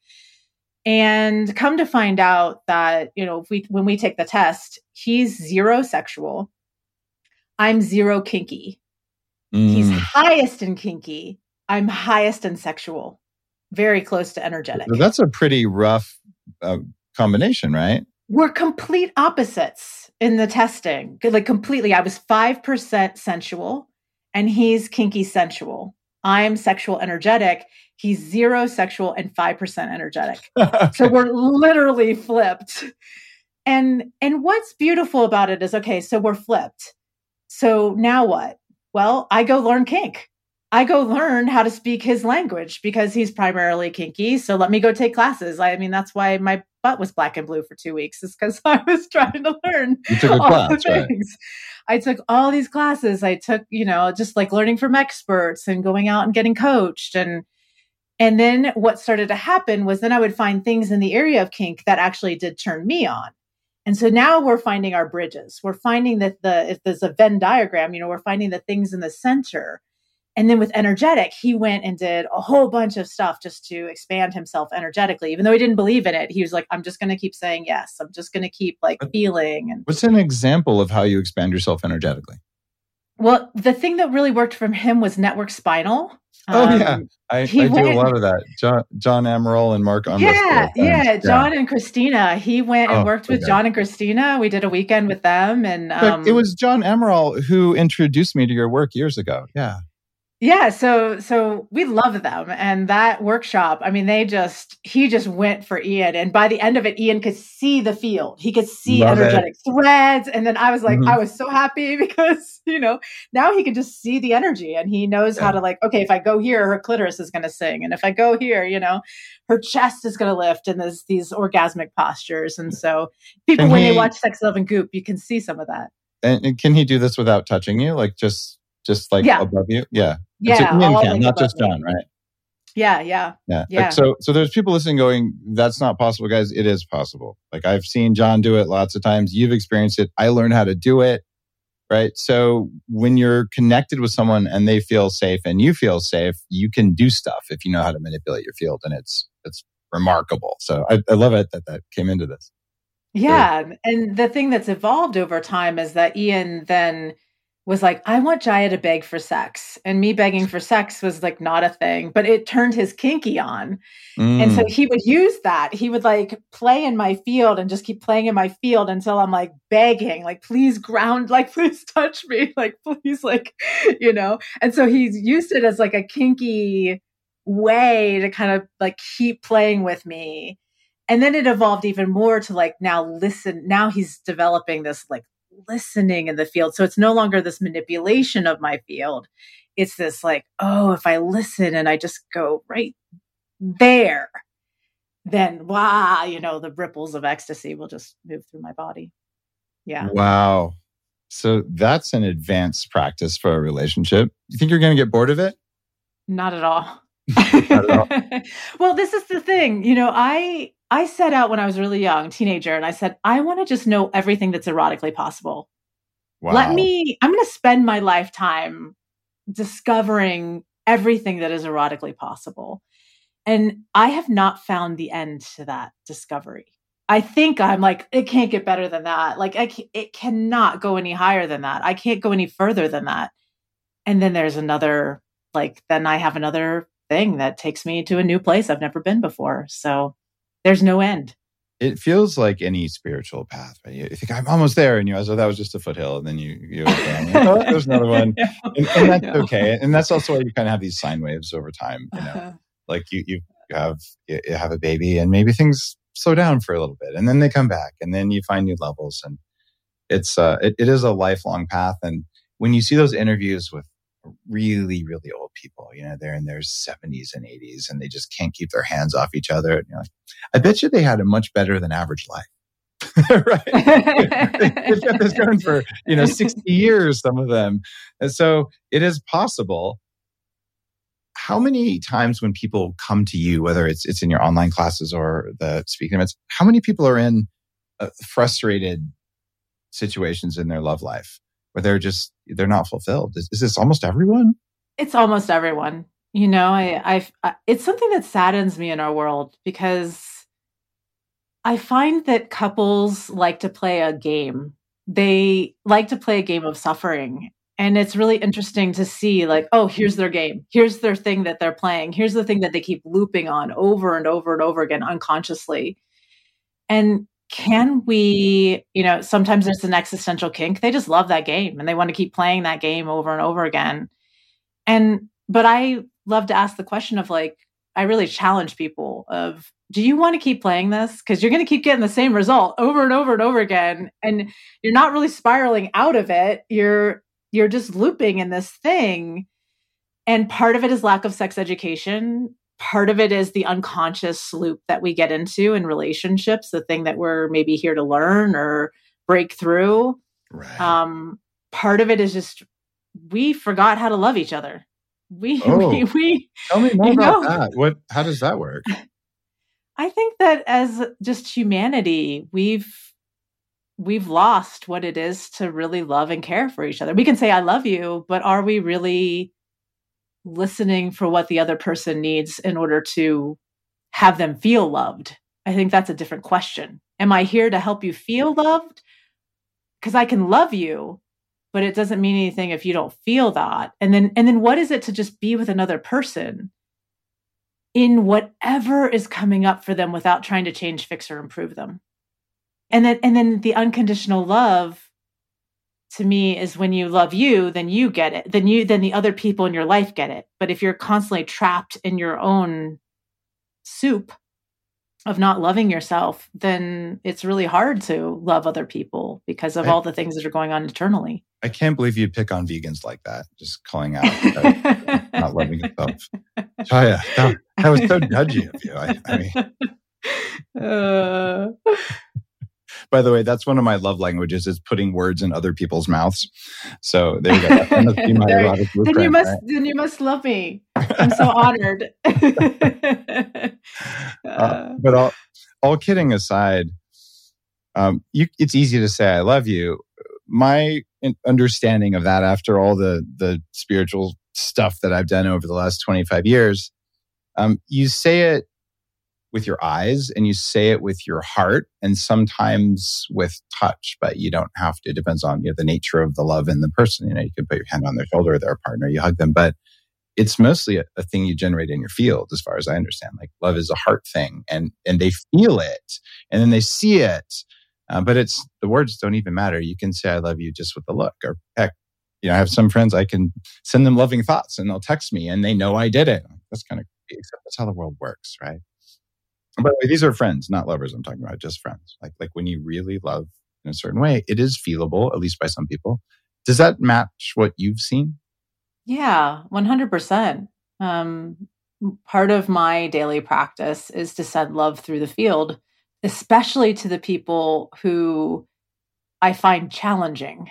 And come to find out that, you know, if we, when we take the test, he's zero sexual. I'm zero kinky. Mm. He's highest in kinky. I'm highest in sexual. Very close to energetic. So that's a pretty rough uh, combination, right? We're complete opposites in the testing. Like completely. I was five percent sensual and he's kinky sensual. I'm sexual energetic. He's zero sexual and five percent energetic. Okay. So we're literally flipped. And, and what's beautiful about it is, okay, so we're flipped. So now what? Well, I go learn kink. I go learn how to speak his language because he's primarily kinky. So let me go take classes. I mean, that's why my butt was black and blue for two weeks is because I was trying to learn you took a all class, the things. Right? I took all these classes. I took, you know, just like learning from experts and going out and getting coached. And, and then what started to happen was then I would find things in the area of kink that actually did turn me on. And so now we're finding our bridges. We're finding that the, if there's a Venn diagram, you know, we're finding the things in the center. And then with energetic, he went and did a whole bunch of stuff just to expand himself energetically. Even though he didn't believe in it, he was like, I'm just going to keep saying yes. I'm just going to keep like feeling. And what's an example of how you expand yourself energetically? Well, the thing that really worked from him was network spinal. Oh, um, yeah. I, I do went, a lot of that. John, John Amaral and Mark Armstrong. Yeah, yeah. John yeah. and Christina. He went and oh, worked with okay. John and Christina. We did a weekend with them. And um, it was John Amaral who introduced me to your work years ago. Yeah. Yeah, so so we love them. And that workshop, I mean, they just, he just went for Ian. And by the end of it, Ian could see the field. He could see love energetic it. threads. And then I was like, mm-hmm. I was so happy because, you know, now he can just see the energy and he knows yeah. how to like, okay, if I go here, her clitoris is going to sing. And if I go here, you know, her chest is going to lift and there's these orgasmic postures. And so people, can when he, they watch Sex, Love, and Goop, you can see some of that. And, and can he do this without touching you? Like just, just like yeah. above you? Yeah. Yeah, so Ian can, not just John, right? Yeah, yeah, yeah. yeah. Like, so, so there's people listening going, "That's not possible, guys." It is possible. Like I've seen John do it lots of times. You've experienced it. I learned how to do it, right? So when you're connected with someone and they feel safe and you feel safe, you can do stuff if you know how to manipulate your field, and it's it's remarkable. So I, I love it that that came into this. Yeah, so, and the thing that's evolved over time is that Ian then was like, I want Jaya to beg for sex. And me begging for sex was like not a thing, but it turned his kinky on. Mm. And so he would use that. He would like play in my field and just keep playing in my field until I'm like begging, like, please ground, like, please touch me, like, please, like, you know. And so he's used it as like a kinky way to kind of like keep playing with me. And then it evolved even more to like, now listen, now he's developing this like listening in the field. So it's no longer this manipulation of my field. It's this like, oh, if I listen and I just go right there, then wow, you know, the ripples of ecstasy will just move through my body. Yeah. Wow. So that's an advanced practice for a relationship. You think you're going to get bored of it? Not at all. Not at all. Well, this is the thing. You know, I I set out when I was really young, teenager, and I said, I want to just know everything that's erotically possible. Wow. Let me, I'm going to spend my lifetime discovering everything that is erotically possible. And I have not found the end to that discovery. I think I'm like, it can't get better than that. Like, I can, it cannot go any higher than that. I can't go any further than that. And then there's another, like, then I have another thing that takes me to a new place I've never been before. So there's no end. It feels like any spiritual path, right? You think, I'm almost there. And you realize, oh, that was just a foothill. And then you, you like, oh, there's another one. no. And, and that's no. okay. And that's also why you kind of have these sine waves over time. You know, uh-huh. Like you, you have, you have a baby and maybe things slow down for a little bit and then they come back and then you find new levels. And it's, uh, it, it is a lifelong path. And when you see those interviews with really, really old people, you know, they're in their seventies and eighties and they just can't keep their hands off each other. And you're like, I bet you they had a much better than average life. Right? They've got this going for, you know, sixty years, some of them. And so it is possible. How many times when people come to you, whether it's it's in your online classes or the speaking events, how many people are in uh, frustrated situations in their love life where they're just, they're not fulfilled? Is, is this almost everyone? It's almost everyone. You know, I, I've, I, it's something that saddens me in our world because I find that couples like to play a game. They like to play a game of suffering. And it's really interesting to see like, oh, here's their game. Here's their thing that they're playing. Here's the thing that they keep looping on over and over and over again unconsciously. And can we, you know, sometimes there's an existential kink. They just love that game and they want to keep playing that game over and over again. And, but I love to ask the question of like, I really challenge people of, do you want to keep playing this? Because you're going to keep getting the same result over and over and over again. And you're not really spiraling out of it. You're, you're just looping in this thing. And part of it is lack of sex education. Part of it is the unconscious loop that we get into in relationships, the thing that we're maybe here to learn or break through. Right. Um, part of it is just, we forgot how to love each other. We, oh, we, we, tell me more about know, that. What, how does that work? I think that as just humanity, we've, we've lost what it is to really love and care for each other. We can say, I love you, but are we really listening for what the other person needs in order to have them feel loved? I think that's a different question. Am I here to help you feel loved? Because I can love you, but it doesn't mean anything if you don't feel that. And then, and then what is it to just be with another person in whatever is coming up for them without trying to change, fix, or improve them? And then, and then the unconditional love to me is when you love you, then you get it. Then you, then the other people in your life get it. But if you're constantly trapped in your own soup of not loving yourself, then it's really hard to love other people because of I, all the things that are going on internally. I can't believe you pick on vegans like that, just calling out uh, not loving yourself. Jaya, that, that was so judgy of you. I, I mean, uh... By the way, that's one of my love languages is putting words in other people's mouths. So there you go. That must be my erotic blueprint, then you must, right? then you must love me. I'm so honored. uh, but all, all kidding aside, um, you, it's easy to say I love you. My understanding of that, after all the the spiritual stuff that I've done over the last twenty-five years, um, you say it with your eyes and you say it with your heart and sometimes with touch, but you don't have to. It depends on, you know, the nature of the love in the person. You know, you can put your hand on their shoulder, their partner, you hug them, but it's mostly a, a thing you generate in your field, as far as I understand. Like love is a heart thing, and and they feel it, and then they see it, uh, but it's the words don't even matter. You can say "I love you" just with the look, or heck, you know, I have some friends I can send them loving thoughts, and they'll text me, and they know I did it. That's kind of creepy, except that's how the world works, right? By the way, these are friends, not lovers. I'm talking about just friends. Like like when you really love in a certain way, it is feelable, at least by some people. Does that match what you've seen? Yeah, one hundred percent. Um, part of my daily practice is to send love through the field, especially to the people who I find challenging.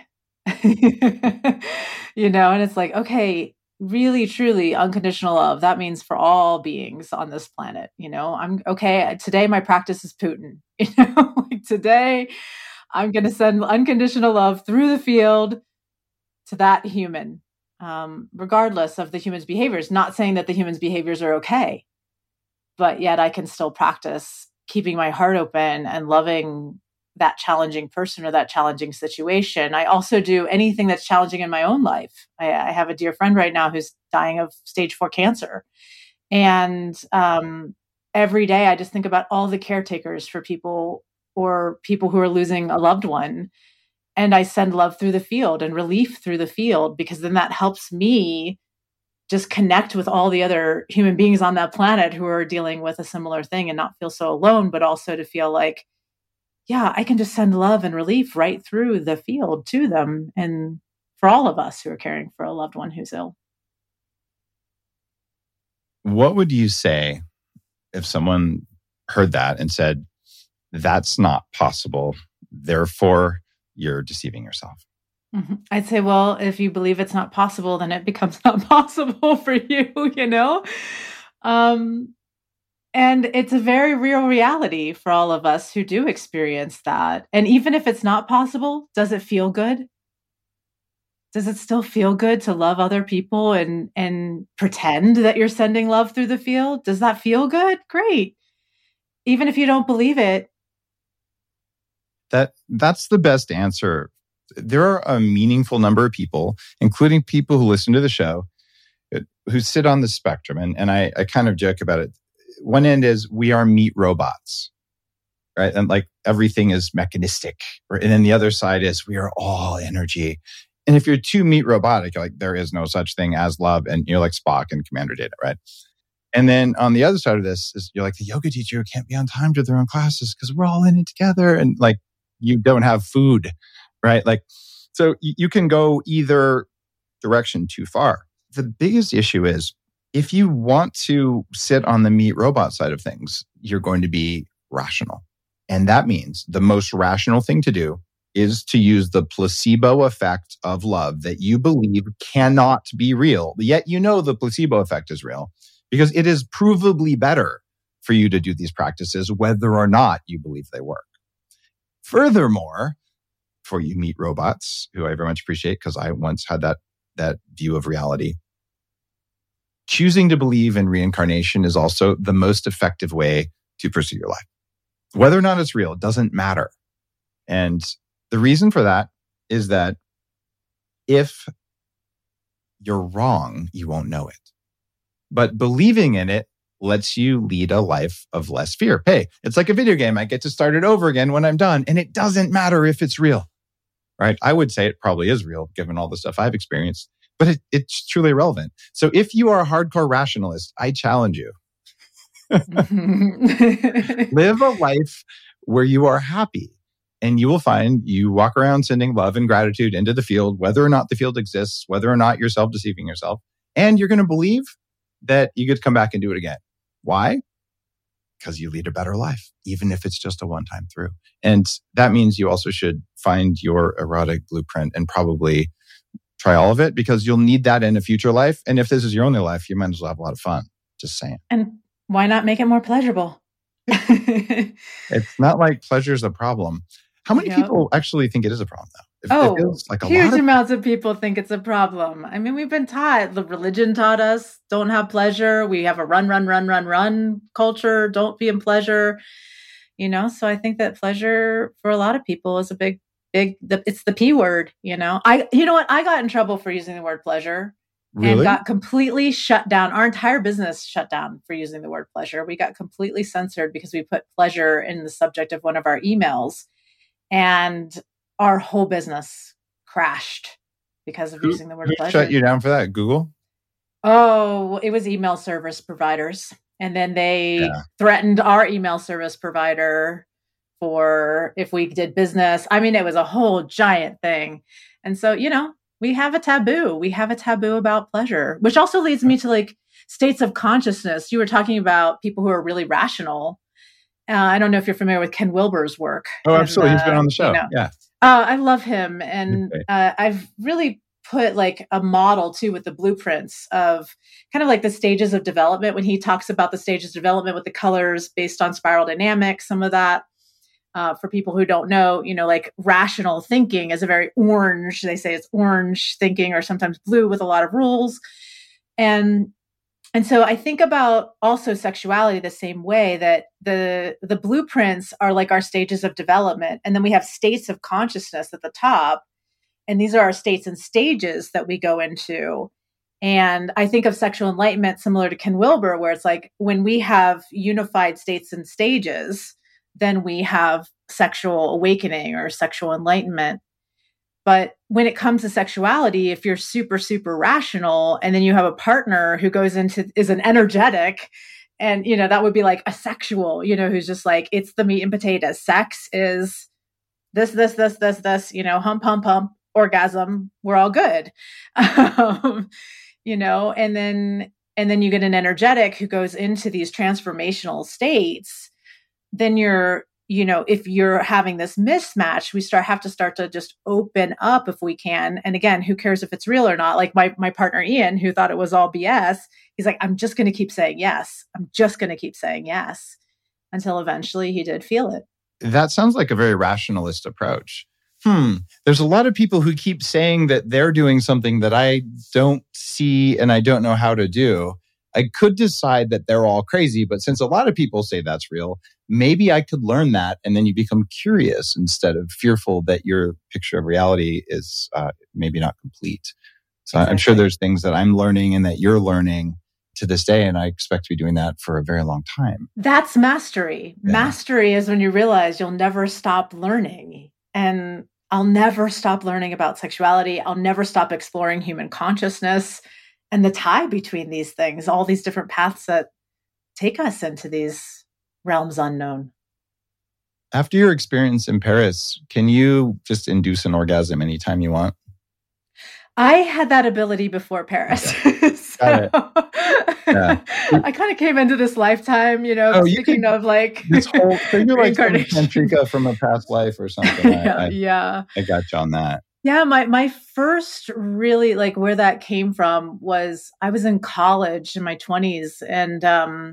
You know, and it's like, okay, really, truly unconditional love. That means for all beings on this planet. You know, I'm okay. Today, my practice is Putin. You know, like today, I'm going to send unconditional love through the field to that human, um, regardless of the human's behaviors. Not saying that the human's behaviors are okay, but yet I can still practice keeping my heart open and loving that challenging person or that challenging situation. I also do anything that's challenging in my own life. I, I have a dear friend right now who's dying of stage four cancer. And um, every day I just think about all the caretakers for people or people who are losing a loved one. And I send love through the field and relief through the field, because then that helps me just connect with all the other human beings on that planet who are dealing with a similar thing and not feel so alone, but also to feel like, yeah, I can just send love and relief right through the field to them, and for all of us who are caring for a loved one who's ill. What would you say if someone heard that and said, that's not possible, therefore you're deceiving yourself? Mm-hmm. I'd say, well, if you believe it's not possible, then it becomes not possible for you, you know? Um, And it's a very real reality for all of us who do experience that. And even if it's not possible, does it feel good? Does it still feel good to love other people and, and pretend that you're sending love through the field? Does that feel good? Great. Even if you don't believe it. That that's the best answer. There are a meaningful number of people, including people who listen to the show, who sit on the spectrum. And, and I, I kind of joke about it. One end is we are meat robots, right? And like everything is mechanistic. Right? And then the other side is we are all energy. And if you're too meat robotic, you're like, there is no such thing as love. And you're like Spock and Commander Data, right? And then on the other side of this is you're like the yoga teacher who can't be on time to their own classes because we're all in it together. And like you don't have food, right? Like, so you can go either direction too far. The biggest issue is, if you want to sit on the meat robot side of things, you're going to be rational. And that means the most rational thing to do is to use the placebo effect of love that you believe cannot be real. Yet you know the placebo effect is real because it is provably better for you to do these practices whether or not you believe they work. Furthermore, for you meat robots, who I very much appreciate because I once had that, that view of reality, choosing to believe in reincarnation is also the most effective way to pursue your life. Whether or not it's real, it doesn't matter. And the reason for that is that if you're wrong, you won't know it. But believing in it lets you lead a life of less fear. Hey, it's like a video game. I get to start it over again when I'm done. And it doesn't matter if it's real, right? I would say it probably is real, given all the stuff I've experienced. But it, it's truly irrelevant. So if you are a hardcore rationalist, I challenge you. Live a life where you are happy. And you will find you walk around sending love and gratitude into the field, whether or not the field exists, whether or not you're self-deceiving yourself. And you're going to believe that you get to come back and do it again. Why? Because you lead a better life, even if it's just a one-time through. And that means you also should find your erotic blueprint and probably try all of it, because you'll need that in a future life. And if this is your only life, you might as well have a lot of fun. Just saying. And why not make it more pleasurable? It's not like pleasure is a problem. How many Yeah. people actually think it is a problem, though? It, oh, it feels like a huge lot of amounts of people think it's a problem. I mean, we've been taught, the religion taught us, don't have pleasure. We have a run, run, run, run, run culture. Don't be in pleasure. You know, so I think that pleasure for a lot of people is a big, big, the, it's the P word, you know. I, you know what? I got in trouble for using the word pleasure. Really? And got completely shut down. Our entire business shut down for using the word pleasure. We got completely censored because we put pleasure in the subject of one of our emails. And our whole business crashed because of Who, using the word who pleasure. shut you down for that? Google? Oh, it was email service providers. And then they Yeah. threatened our email service provider for if we did business. I mean, it was a whole giant thing. And so, you know, we have a taboo. We have a taboo about pleasure, which also leads me to like states of consciousness. You were talking about people who are really rational. Uh, I don't know if you're familiar with Ken Wilber's work. Oh, and, absolutely. He's been uh, on the show. you know, Yeah. uh, I love him. And Okay. uh, I've really put like a model too with the blueprints of kind of like the stages of development when he talks about the stages of development with the colors based on spiral dynamics, some of that. Uh, for people who don't know, you know, like rational thinking is a very orange, they say it's orange thinking or sometimes blue with a lot of rules. And and so I think about also sexuality the same way, that the the blueprints are like our stages of development. And then we have states of consciousness at the top. And these are our states and stages that we go into. And I think of sexual enlightenment similar to Ken Wilber, where it's like when we have unified states and stages, then we have sexual awakening or sexual enlightenment. But when it comes to sexuality, if you're super, super rational and then you have a partner who goes into, is an energetic, and, you know, that would be like a sexual, you know, who's just like, it's the meat and potatoes. Sex is this, this, this, this, this, you know, hump, hump, hump, orgasm. We're all good. Um, you know, and then, and then you get an energetic who goes into these transformational states. Then you're, you know, if you're having this mismatch, we start have to start to just open up if we can. And again, who cares if it's real or not? Like my my partner Ian, who thought it was all B S, he's like, I'm just going to keep saying yes. I'm just going to keep saying yes until eventually he did feel it. That sounds like a very rationalist approach. Hmm. There's a lot of people who keep saying that they're doing something that I don't see and I don't know how to do. I could decide that they're all crazy, but since a lot of people say that's real, maybe I could learn that, and then you become curious instead of fearful that your picture of reality is uh, maybe not complete. So exactly. I'm sure there's things that I'm learning and that you're learning to this day, and I expect to be doing that for a very long time. That's mastery. Yeah. Mastery is when you realize you'll never stop learning. And I'll never stop learning about sexuality. I'll never stop exploring human consciousness and the tie between these things, all these different paths that take us into these realms unknown. After your experience in Paris, can you just induce an orgasm anytime you want? I had that ability before Paris. Okay. so, yeah. I kind of came into this lifetime, you know, oh, speaking of like this whole, so you're like some tantrika from a past life or something. yeah, I, I, yeah. I got you on that. Yeah, my my first really like where that came from was I was in college in my twenties, and um,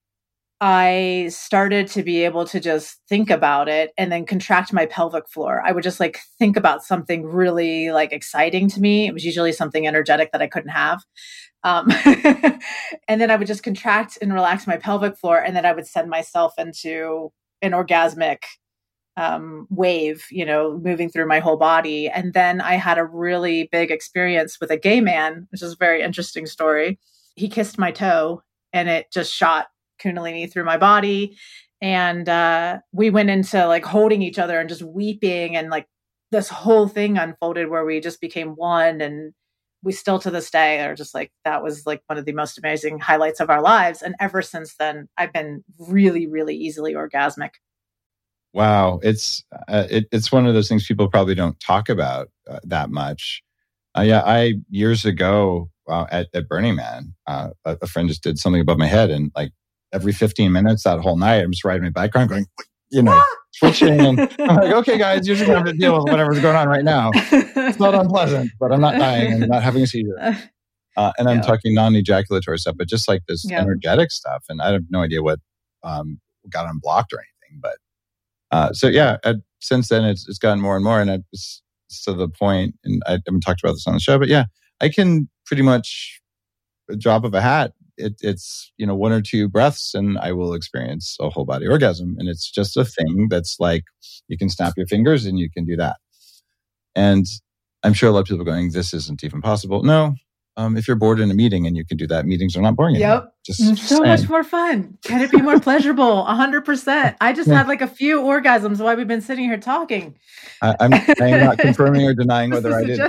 I started to be able to just think about it and then contract my pelvic floor. I would just like think about something really like exciting to me. It was usually something energetic that I couldn't have. Um, and then I would just contract and relax my pelvic floor, and then I would send myself into an orgasmic um, wave, you know, moving through my whole body. And then I had a really big experience with a gay man, which is a very interesting story. He kissed my toe and it just shot Kundalini through my body. And uh, we went into like holding each other and just weeping. And like this whole thing unfolded where we just became one. And we still to this day are just like, that was like one of the most amazing highlights of our lives. And ever since then, I've been really, really easily orgasmic. Wow. It's, uh, it, it's one of those things people probably don't talk about uh, that much. Uh, yeah. I, years ago uh, at, at Burning Man, uh, a, a friend just did something above my head, and like every fifteen minutes that whole night, I'm just riding my bike around going, you know, switching. And I'm like, okay, guys, you're just going to have to deal with whatever's going on right now. It's not unpleasant, but I'm not dying and not having a seizure. Uh, and I'm yeah. talking non-ejaculatory stuff, but just like this yeah. energetic stuff. And I have no idea what um, got unblocked or anything, but Uh, so yeah, uh, since then it's it's gotten more and more, and it's to the point, and I haven't talked about this on the show, but yeah, I can pretty much a drop of a hat. It, it's, you know, one or two breaths and I will experience a whole body orgasm. And it's just a thing that's like, you can snap your fingers and you can do that. And I'm sure a lot of people are going, this isn't even possible. No, um, if you're bored in a meeting and you can do that, meetings are not boring yep. anymore. Just, so just much more fun. Can it be more pleasurable? A hundred percent. I just yeah. had like a few orgasms while we've been sitting here talking. I, I'm, I'm not confirming or denying whether I did.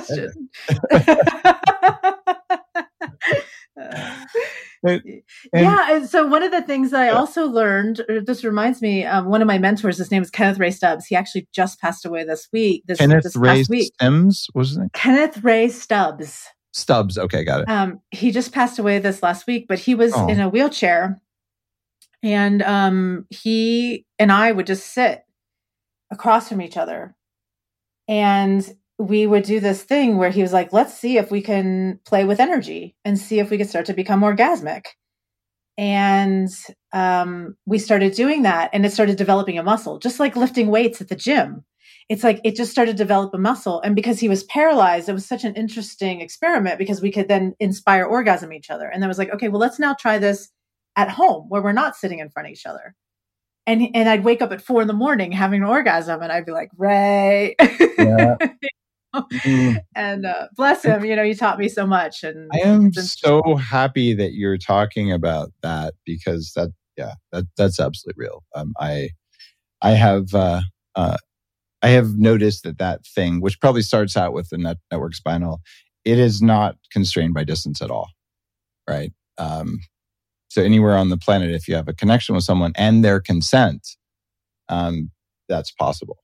And, yeah. And so one of the things that I also learned, this reminds me, um, one of my mentors, his name is Kenneth Ray Stubbs. He actually just passed away this week. This, Kenneth this Ray past week. Sims, was his name? Kenneth Ray Stubbs. Stubbs. Okay, got it. Um, he just passed away this last week, but he was oh. in a wheelchair, and um, he and I would just sit across from each other, and we would do this thing where he was like, let's see if we can play with energy and see if we could start to become orgasmic. And um, we started doing that, and it started developing a muscle, just like lifting weights at the gym. It's like, it just started to develop a muscle. And because he was paralyzed, it was such an interesting experiment because we could then inspire orgasm each other. And then it was like, okay, well, let's now try this at home where we're not sitting in front of each other. And, and I'd wake up at four in the morning having an orgasm, and I'd be like, Ray. Yeah. Mm-hmm. And uh, bless him, you know, he taught me so much. And I am so happy that you're talking about that, because that, yeah, that that's absolutely real. Um, I, I have, uh, uh, I have noticed that that thing, which probably starts out with the net, network spinal, it is not constrained by distance at all, right? Um, so anywhere on the planet, if you have a connection with someone and their consent, um, that's possible.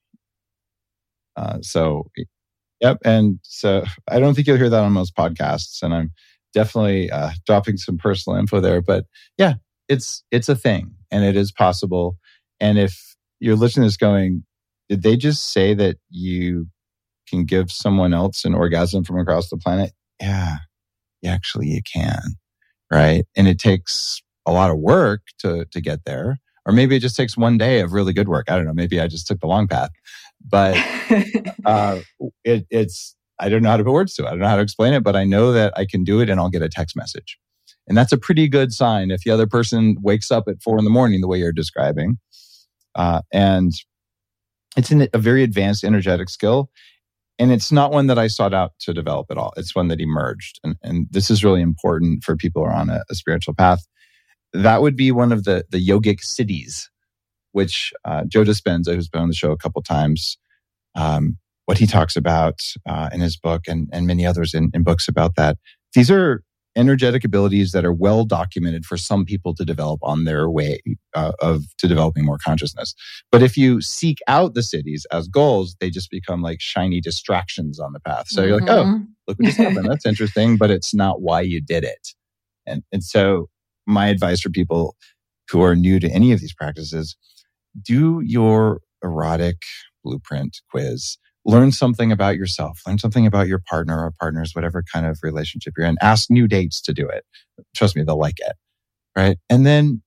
Uh, so. Yep. And so I don't think you'll hear that on most podcasts, and I'm definitely uh, dropping some personal info there. But yeah, it's it's a thing, and it is possible. And if you're listening to this going, did they just say that you can give someone else an orgasm from across the planet? Yeah, actually you can, right? And it takes a lot of work to to get there. Or maybe it just takes one day of really good work. I don't know. Maybe I just took the long path. But uh, it, it's, I don't know how to put words to it. I don't know how to explain it, but I know that I can do it, and I'll get a text message. And that's a pretty good sign if the other person wakes up at four in the morning the way you're describing. Uh, and it's an, a very advanced energetic skill. And it's not one that I sought out to develop at all. It's one that emerged. And, and this is really important for people who are on a, a spiritual path. That would be one of the, the yogic siddhis, which uh, Joe Dispenza, who's been on the show a couple times, um, what he talks about uh, in his book, and, and many others in, in books about that. These are energetic abilities that are well documented for some people to develop on their way uh, of to developing more consciousness. But if you seek out the siddhis as goals, they just become like shiny distractions on the path. So mm-hmm. you're like, oh, look what just happened. That's interesting, but it's not why you did it. And and so my advice for people who are new to any of these practices, do your erotic blueprint quiz. Learn something about yourself. Learn something about your partner or partners, whatever kind of relationship you're in. Ask new dates to do it. Trust me, they'll like it. Right? And then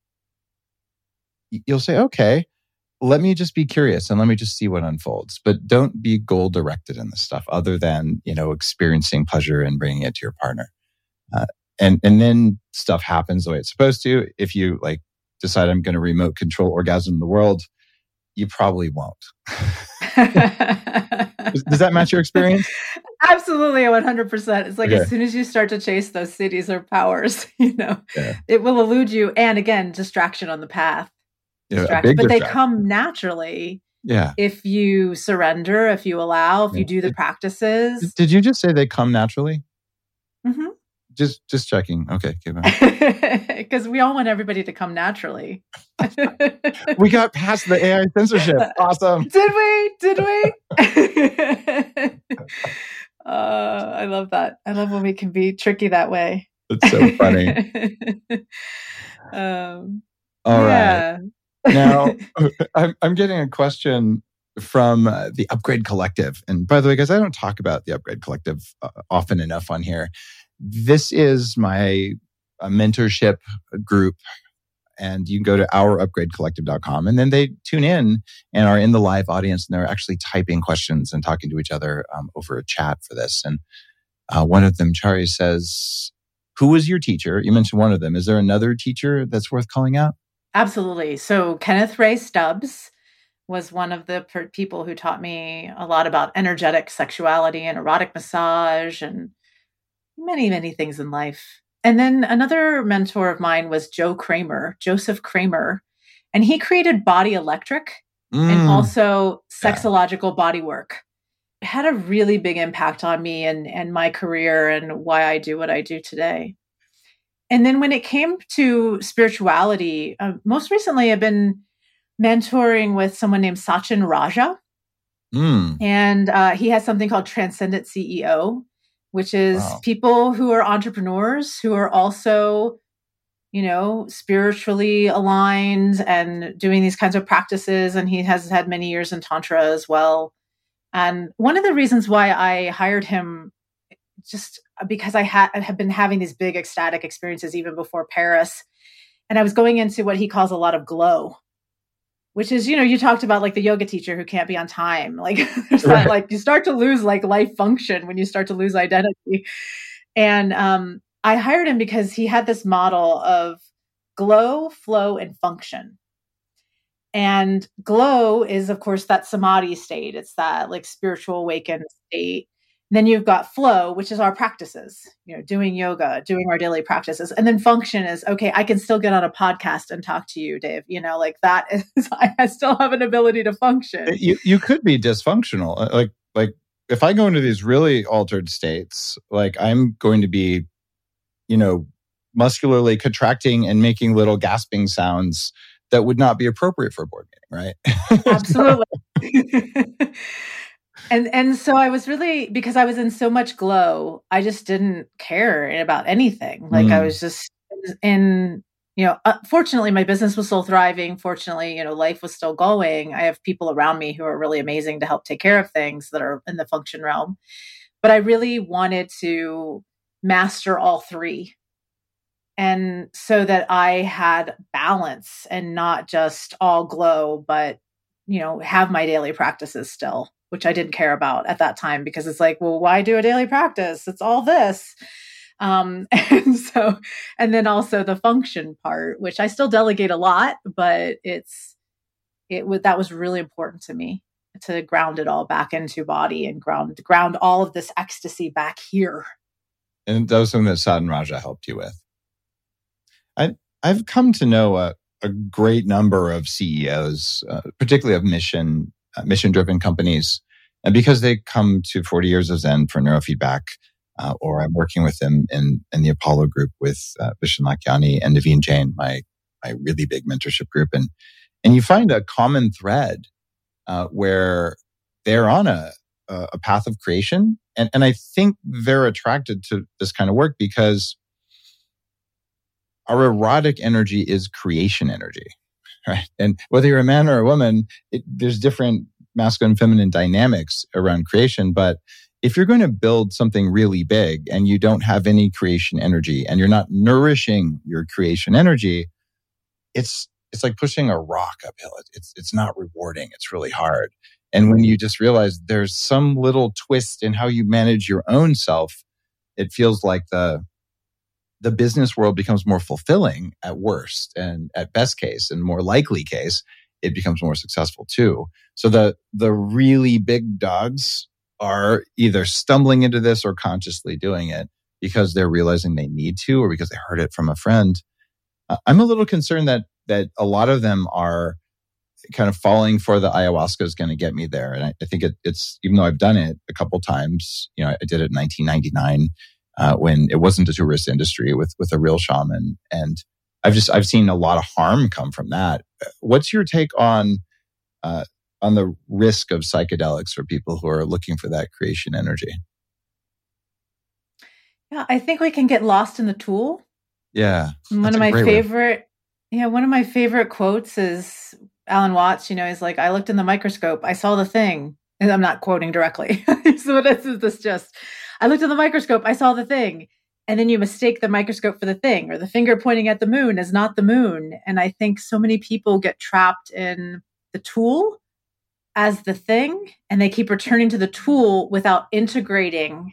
you'll say, okay, let me just be curious and let me just see what unfolds. But don't be goal directed in this stuff other than, you know, experiencing pleasure and bringing it to your partner. Uh, and, and then stuff happens the way it's supposed to. If you like decide I'm going to remote control orgasm in the world, you probably won't. does, does that match your experience? Absolutely, one hundred percent. It's like okay. As soon as you start to chase those cities or powers, you know, yeah. It will elude you. And again, distraction on the path. Yeah, but they come naturally. Yeah. If you surrender, if you allow, if yeah. you do the practices. Did you just say they come naturally? Mm-hmm. Just just checking. Okay. Because we all want everybody to come naturally. We got past the A I censorship. Awesome. Did we? Did we? uh, I love that. I love when we can be tricky that way. It's so funny. um, all yeah. right. Now, I'm, I'm getting a question from uh, the Upgrade Collective. And by the way, guys, I don't talk about the Upgrade Collective uh, often enough on here. This is my uh, mentorship group. And you can go to our upgrade collective dot com, and then they tune in and are in the live audience, and they're actually typing questions and talking to each other um, over a chat for this. And uh, one of them, Chari, says, who was your teacher? You mentioned one of them. Is there another teacher that's worth calling out? Absolutely. So Kenneth Ray Stubbs was one of the per- people who taught me a lot about energetic sexuality and erotic massage and many, many things in life. And then another mentor of mine was Joe Kramer, Joseph Kramer, and he created Body Electric mm. and also sexological yeah. body work. It had a really big impact on me and, and my career and why I do what I do today. And then when it came to spirituality, uh, most recently I've been mentoring with someone named Sachin Raja. Mm. And uh, he has something called Transcendent C E O, which is wow. people who are entrepreneurs who are also, you know, spiritually aligned and doing these kinds of practices. And he has had many years in Tantra as well. And one of the reasons why I hired him, just because I had have been having these big ecstatic experiences even before Paris. And I was going into what he calls a lot of glow, which is, you know, you talked about like the yoga teacher who can't be on time. Like there's that, right. like you start to lose like life function when you start to lose identity. And um, I hired him because he had this model of glow, flow, and function. And glow is, of course, that samadhi state. It's that like spiritual awakened state. And then you've got flow, which is our practices, you know, doing yoga, doing our daily practices. And then function is, okay, I can still get on a podcast and talk to you, Dave. You know, like that is, I still have an ability to function. You you could be dysfunctional. Like, like if I go into these really altered states, like I'm going to be, you know, muscularly contracting and making little gasping sounds that would not be appropriate for a board meeting, right? Absolutely. And and so I was really, because I was in so much glow, I just didn't care about anything. Like mm. I was just in, you know, uh, fortunately my business was still thriving. Fortunately, you know, life was still going. I have people around me who are really amazing to help take care of things that are in the function realm. But I really wanted to master all three. And so that I had balance and not just all glow, but, you know, have my daily practices still, which I didn't care about at that time because it's like, well, why do a daily practice? It's all this. Um, and so, and then also the function part, which I still delegate a lot, but it's, it would, that was really important to me to ground it all back into body and ground, ground all of this ecstasy back here. And that was something that Sachin Raja helped you with. I, I've come to know a, a great number of C E Os, uh, particularly of mission, uh, mission-driven companies. And because they come to forty years of Zen for neurofeedback, uh, or I'm working with them in, in the Apollo group with uh, Vishen Lakhiani and Naveen Jain, my my really big mentorship group. And and you find a common thread uh, where they're on a, a path of creation. And, and I think they're attracted to this kind of work because our erotic energy is creation energy, right? And whether you're a man or a woman, it, there's different masculine and feminine dynamics around creation. But if you're going to build something really big and you don't have any creation energy and you're not nourishing your creation energy, it's it's like pushing a rock uphill. It's it's not rewarding. It's really hard. And when you just realize there's some little twist in how you manage your own self, it feels like the the business world becomes more fulfilling at worst, and at best case and more likely case, it becomes more successful too. So the the really big dogs are either stumbling into this or consciously doing it because they're realizing they need to, or because they heard it from a friend. Uh, I'm a little concerned that that a lot of them are kind of falling for the ayahuasca is going to get me there. And I, I think it, it's, even though I've done it a couple times, you know, I did it in nineteen ninety-nine uh, when it wasn't a tourist industry with with a real shaman, and I've just I've seen a lot of harm come from that. What's your take on uh, on the risk of psychedelics for people who are looking for that creation energy? Yeah, I think we can get lost in the tool. Yeah, one of my favorite, one. yeah, one of my favorite quotes is Alan Watts. You know, he's like, "I looked in the microscope, I saw the thing," and I'm not quoting directly. So this is this just, I looked in the microscope, I saw the thing. And then you mistake the microscope for the thing, or the finger pointing at the moon is not the moon. And I think so many people get trapped in the tool as the thing, and they keep returning to the tool without integrating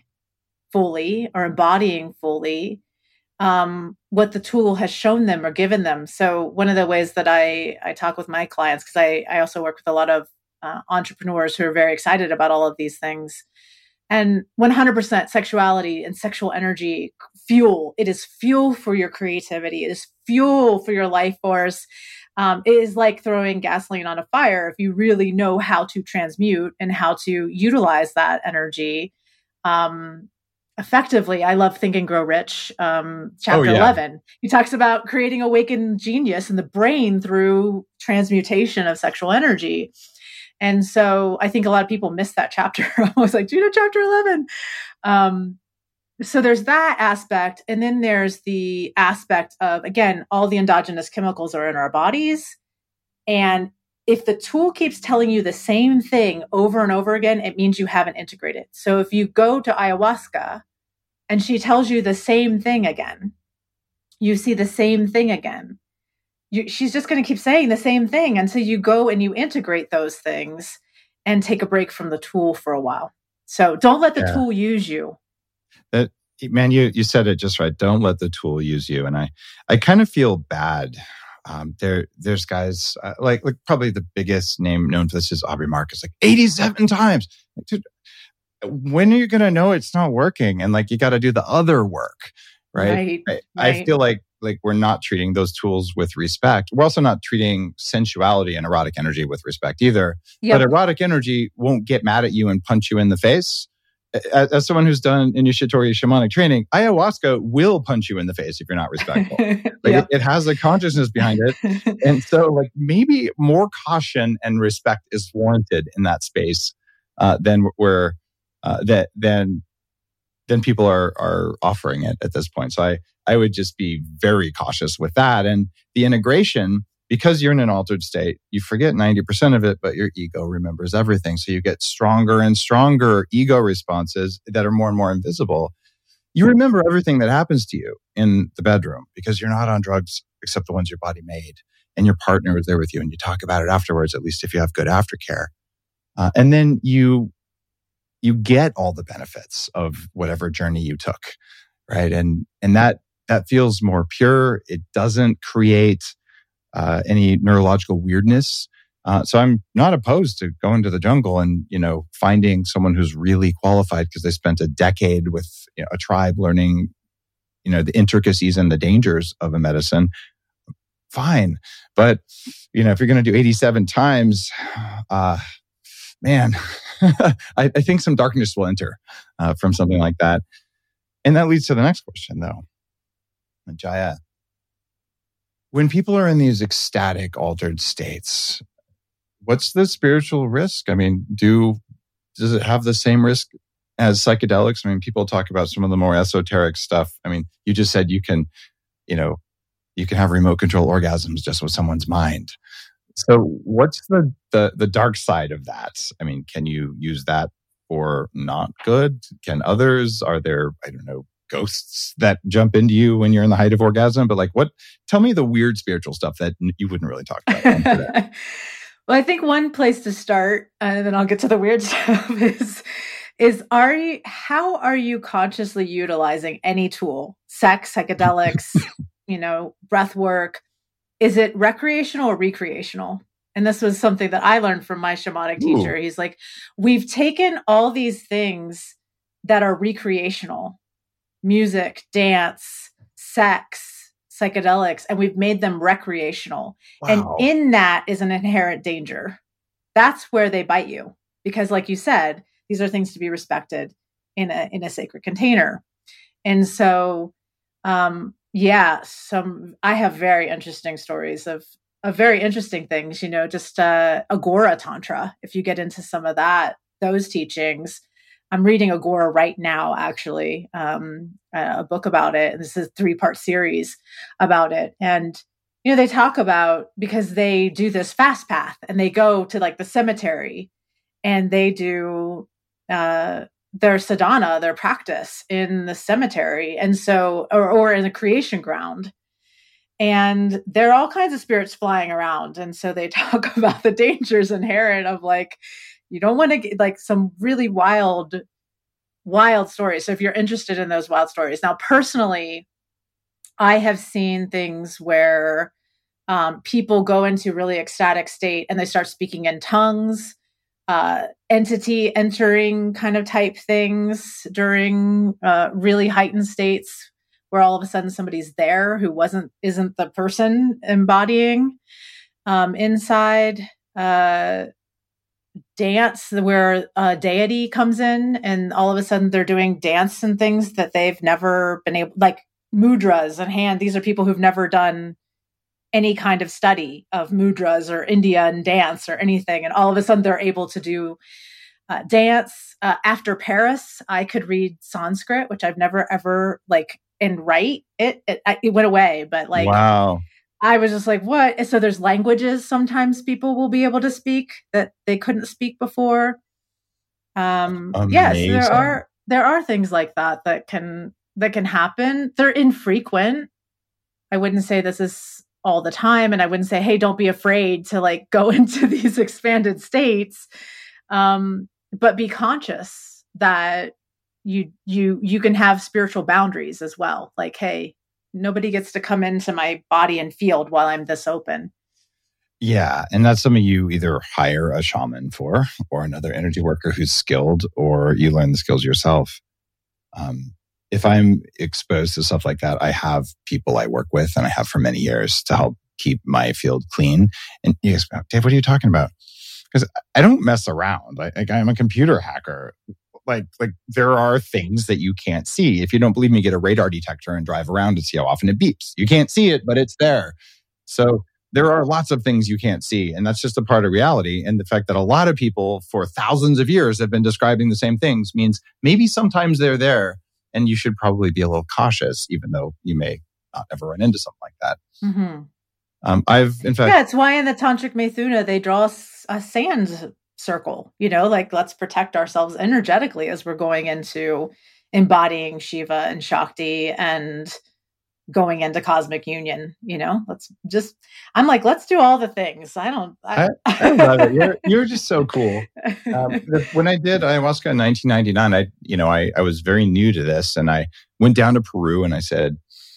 fully or embodying fully um, what the tool has shown them or given them. So one of the ways that I, I talk with my clients, because I, I also work with a lot of uh, entrepreneurs who are very excited about all of these things. And one hundred percent sexuality and sexual energy, fuel. It is fuel for your creativity. It is fuel for your life force. Um, it is like throwing gasoline on a fire if you really know how to transmute and how to utilize that energy um, effectively. I love Think and Grow Rich, um, chapter oh, yeah. eleven. He talks about creating awakened genius in the brain through transmutation of sexual energy. And so I think a lot of people miss that chapter. I was like, do you know chapter eleven? Um, so there's that aspect. And then there's the aspect of, again, all the endogenous chemicals are in our bodies. And if the tool keeps telling you the same thing over and over again, it means you haven't integrated. So if you go to ayahuasca and she tells you the same thing again, you see the same thing again. You, she's just going to keep saying the same thing until you go and you integrate those things and take a break from the tool for a while. So don't let the Yeah. tool use you. That man, you you said it just right. Don't let the tool use you. And I I kind of feel bad. Um, there there's guys uh, like like probably the biggest name known for this is Aubrey Marcus, like eighty-seven times. Like, dude, when are you gonna know it's not working? And like you got to do the other work, right? Right, I, right. I feel like like we're not treating those tools with respect. We're also not treating sensuality and erotic energy with respect either. Yep. But erotic energy won't get mad at you and punch you in the face. As, as someone who's done initiatory shamanic training, ayahuasca will punch you in the face if you're not respectful. Like Yep. it, it has a consciousness behind it. And so like maybe more caution and respect is warranted in that space uh, than where uh, that than than people are are offering it at this point. So I I would just be very cautious with that. And the integration, because you're in an altered state, you forget ninety percent of it, but your ego remembers everything. So you get stronger and stronger ego responses that are more and more invisible. You remember everything that happens to you in the bedroom because you're not on drugs except the ones your body made. And your partner is there with you and you talk about it afterwards, at least if you have good aftercare. Uh, and then you you get all the benefits of whatever journey you took, right? And and that that feels more pure. It doesn't create uh, any neurological weirdness. Uh, so I'm not opposed to going to the jungle and, you know, finding someone who's really qualified because they spent a decade with, you know, a tribe learning, you know, the intricacies and the dangers of a medicine. Fine. But, you know, if you're going to do eighty-seven times, uh, man, I, I think some darkness will enter uh, from something like that. And that leads to the next question, though. Jaya, when people are in these ecstatic, altered states, what's the spiritual risk? I mean, do does it have the same risk as psychedelics? I mean, people talk about some of the more esoteric stuff. I mean, you just said you can, you know, you can have remote control orgasms just with someone's mind. So what's the, the, the dark side of that? I mean, can you use that for not good? Can others, are there, I don't know, ghosts that jump into you when you're in the height of orgasm? But like what, tell me the weird spiritual stuff that you wouldn't really talk about. Well, I think one place to start, and then I'll get to the weird stuff, is, is are you, how are you consciously utilizing any tool? Sex, psychedelics, you know, breath work. Is it recreational or recreational? And this was something that I learned from my shamanic teacher. Ooh. He's like, we've taken all these things that are recreational, music, dance, sex, psychedelics, and we've made them recreational. Wow. And in that is an inherent danger. That's where they bite you. Because like you said, these are things to be respected in a in a sacred container. And so, um, yeah, some I have very interesting stories of, of very interesting things, you know, just uh, Agora Tantra, if you get into some of that, those teachings. I'm reading Agora right now, actually, um, a book about it. And this is a three-part series about it. And, you know, they talk about, because they do this fast path and they go to like the cemetery and they do uh, their sadhana, their practice in the cemetery. And so, or, or in the creation ground. And there are all kinds of spirits flying around. And so they talk about the dangers inherent of like, you don't want to get like some really wild, wild stories. So if you're interested in those wild stories. Now, personally, I have seen things where um, people go into really ecstatic state and they start speaking in tongues, uh, entity entering kind of type things during uh, really heightened states, where all of a sudden somebody's there who wasn't, isn't the person embodying um, inside. Uh, dance where a deity comes in and all of a sudden they're doing dance and things that they've never been able, like mudras and hand. These are people who've never done any kind of study of mudras or Indian dance or anything. And all of a sudden they're able to do uh, dance. Uh, after Paris, I could read Sanskrit, which I've never ever like, and write it, it, it went away. But like, wow. I was just like, what? And so there's languages sometimes people will be able to speak that they couldn't speak before. Um, yes, there are, there are things like that that can, that can happen. They're infrequent. I wouldn't say this is all the time. And I wouldn't say, hey, don't be afraid to like go into these expanded states. Um, but be conscious that you, you, you can have spiritual boundaries as well. Like, hey, nobody gets to come into my body and field while I'm this open. Yeah. And that's something you either hire a shaman for or another energy worker who's skilled, or you learn the skills yourself. Um, if I'm exposed to stuff like that, I have people I work with and I have for many years to help keep my field clean. And you ask, Dave, what are you talking about? Because I don't mess around. Like, like I'm a computer hacker. Like, like there are things that you can't see. If you don't believe me, get a radar detector and drive around to see how often it beeps. You can't see it, but it's there. So there are lots of things you can't see. And that's just a part of reality. And the fact that a lot of people for thousands of years have been describing the same things means maybe sometimes they're there and you should probably be a little cautious, even though you may not ever run into something like that. Mm-hmm. Um, I've, in fact... Yeah, it's why in the Tantric Maithuna, they draw a sand circle, you know, like let's protect ourselves energetically as we're going into embodying Shiva and Shakti and going into cosmic union. You know, let's just, I'm like, let's do all the things. I don't, I, I, I love it. You're, you're just so cool. Um, when I did ayahuasca in nineteen ninety-nine, I, you know, I, I was very new to this and I went down to Peru and I said,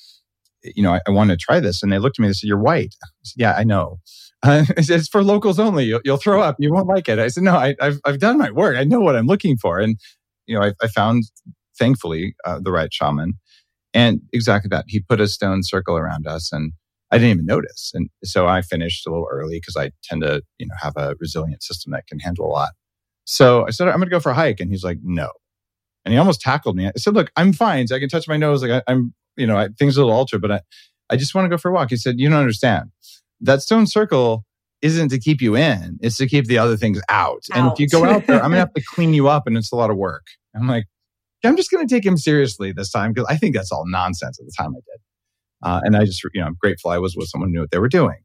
you know, I, I want to try this. And they looked at me and they said, you're white. I said, yeah, I know. Uh, it's for locals only. You'll, you'll throw up. You won't like it. I said, no, I, I've I've done my work. I know what I'm looking for. And, you know, I, I found, thankfully, uh, the right shaman. And exactly that. He put a stone circle around us and I didn't even notice. And so I finished a little early because I tend to, you know, have a resilient system that can handle a lot. So I said, I'm going to go for a hike. And he's like, no. And he almost tackled me. I said, look, I'm fine. So I can touch my nose. Like I, I'm, you know, I, things are a little altered, but I, I just want to go for a walk. He said, you don't understand. That stone circle isn't to keep you in. It's to keep the other things out. out. And if you go out there, I'm going to have to clean you up and it's a lot of work. I'm like, I'm just going to take him seriously this time because I think that's all nonsense at the time I did. Uh, and I just, you know, I'm grateful I was with someone who knew what they were doing.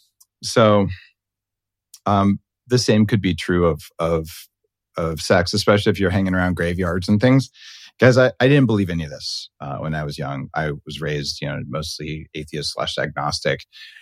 So um, the same could be true of, of, of sex, especially if you're hanging around graveyards and things. Guys, I, I didn't believe any of this uh, when I was young. I was raised, you know, mostly atheist slash agnostic.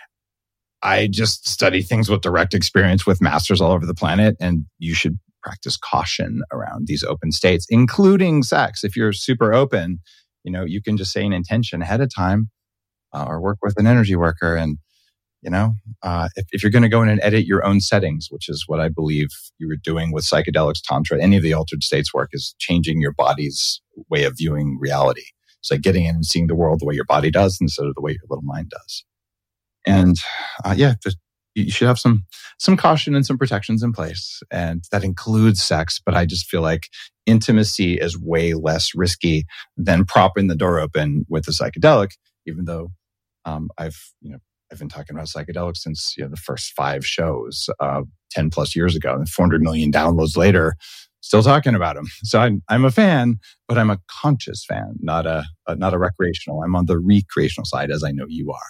I just study things with direct experience with masters all over the planet. And you should practice caution around these open states, including sex. If you're super open, you know, you can just say an intention ahead of time uh, or work with an energy worker. And, you know, uh, if, if you're going to go in and edit your own settings, which is what I believe you were doing with psychedelics, tantra, any of the altered states work is changing your body's way of viewing reality. It's like getting in and seeing the world the way your body does instead of the way your little mind does. And uh, yeah, the, you should have some some caution and some protections in place. And that includes sex. But I just feel like intimacy is way less risky than propping the door open with a psychedelic, even though um, I've, you know, I've been talking about psychedelics since, you know, the first five shows, uh, ten plus years ago, and four hundred million downloads later, still talking about them. So I'm, I'm a fan, but I'm a conscious fan, not a, a not a recreational. I'm on the recreational side, as I know you are.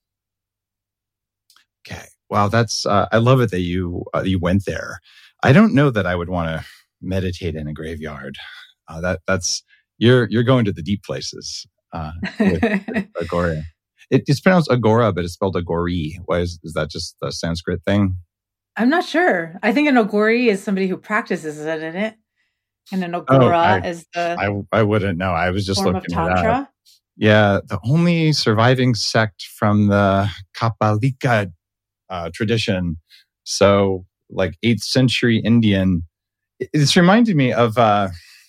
Okay. Wow. That's, uh, I love it that you, uh, you went there. I don't know that I would want to meditate in a graveyard. Uh, that that's you're you're going to the deep places uh, with, with Agora. It, it's pronounced Agora, but it's spelled Agori. Why is is that just a Sanskrit thing? I'm not sure. I think an Agori is somebody who practices it in it, and an Agora oh, I, is the I I wouldn't know. I was just form looking of it Tantra. up. Yeah, the only surviving sect from the Kapalika uh, tradition. So, like eighth century Indian. It's reminded me of uh,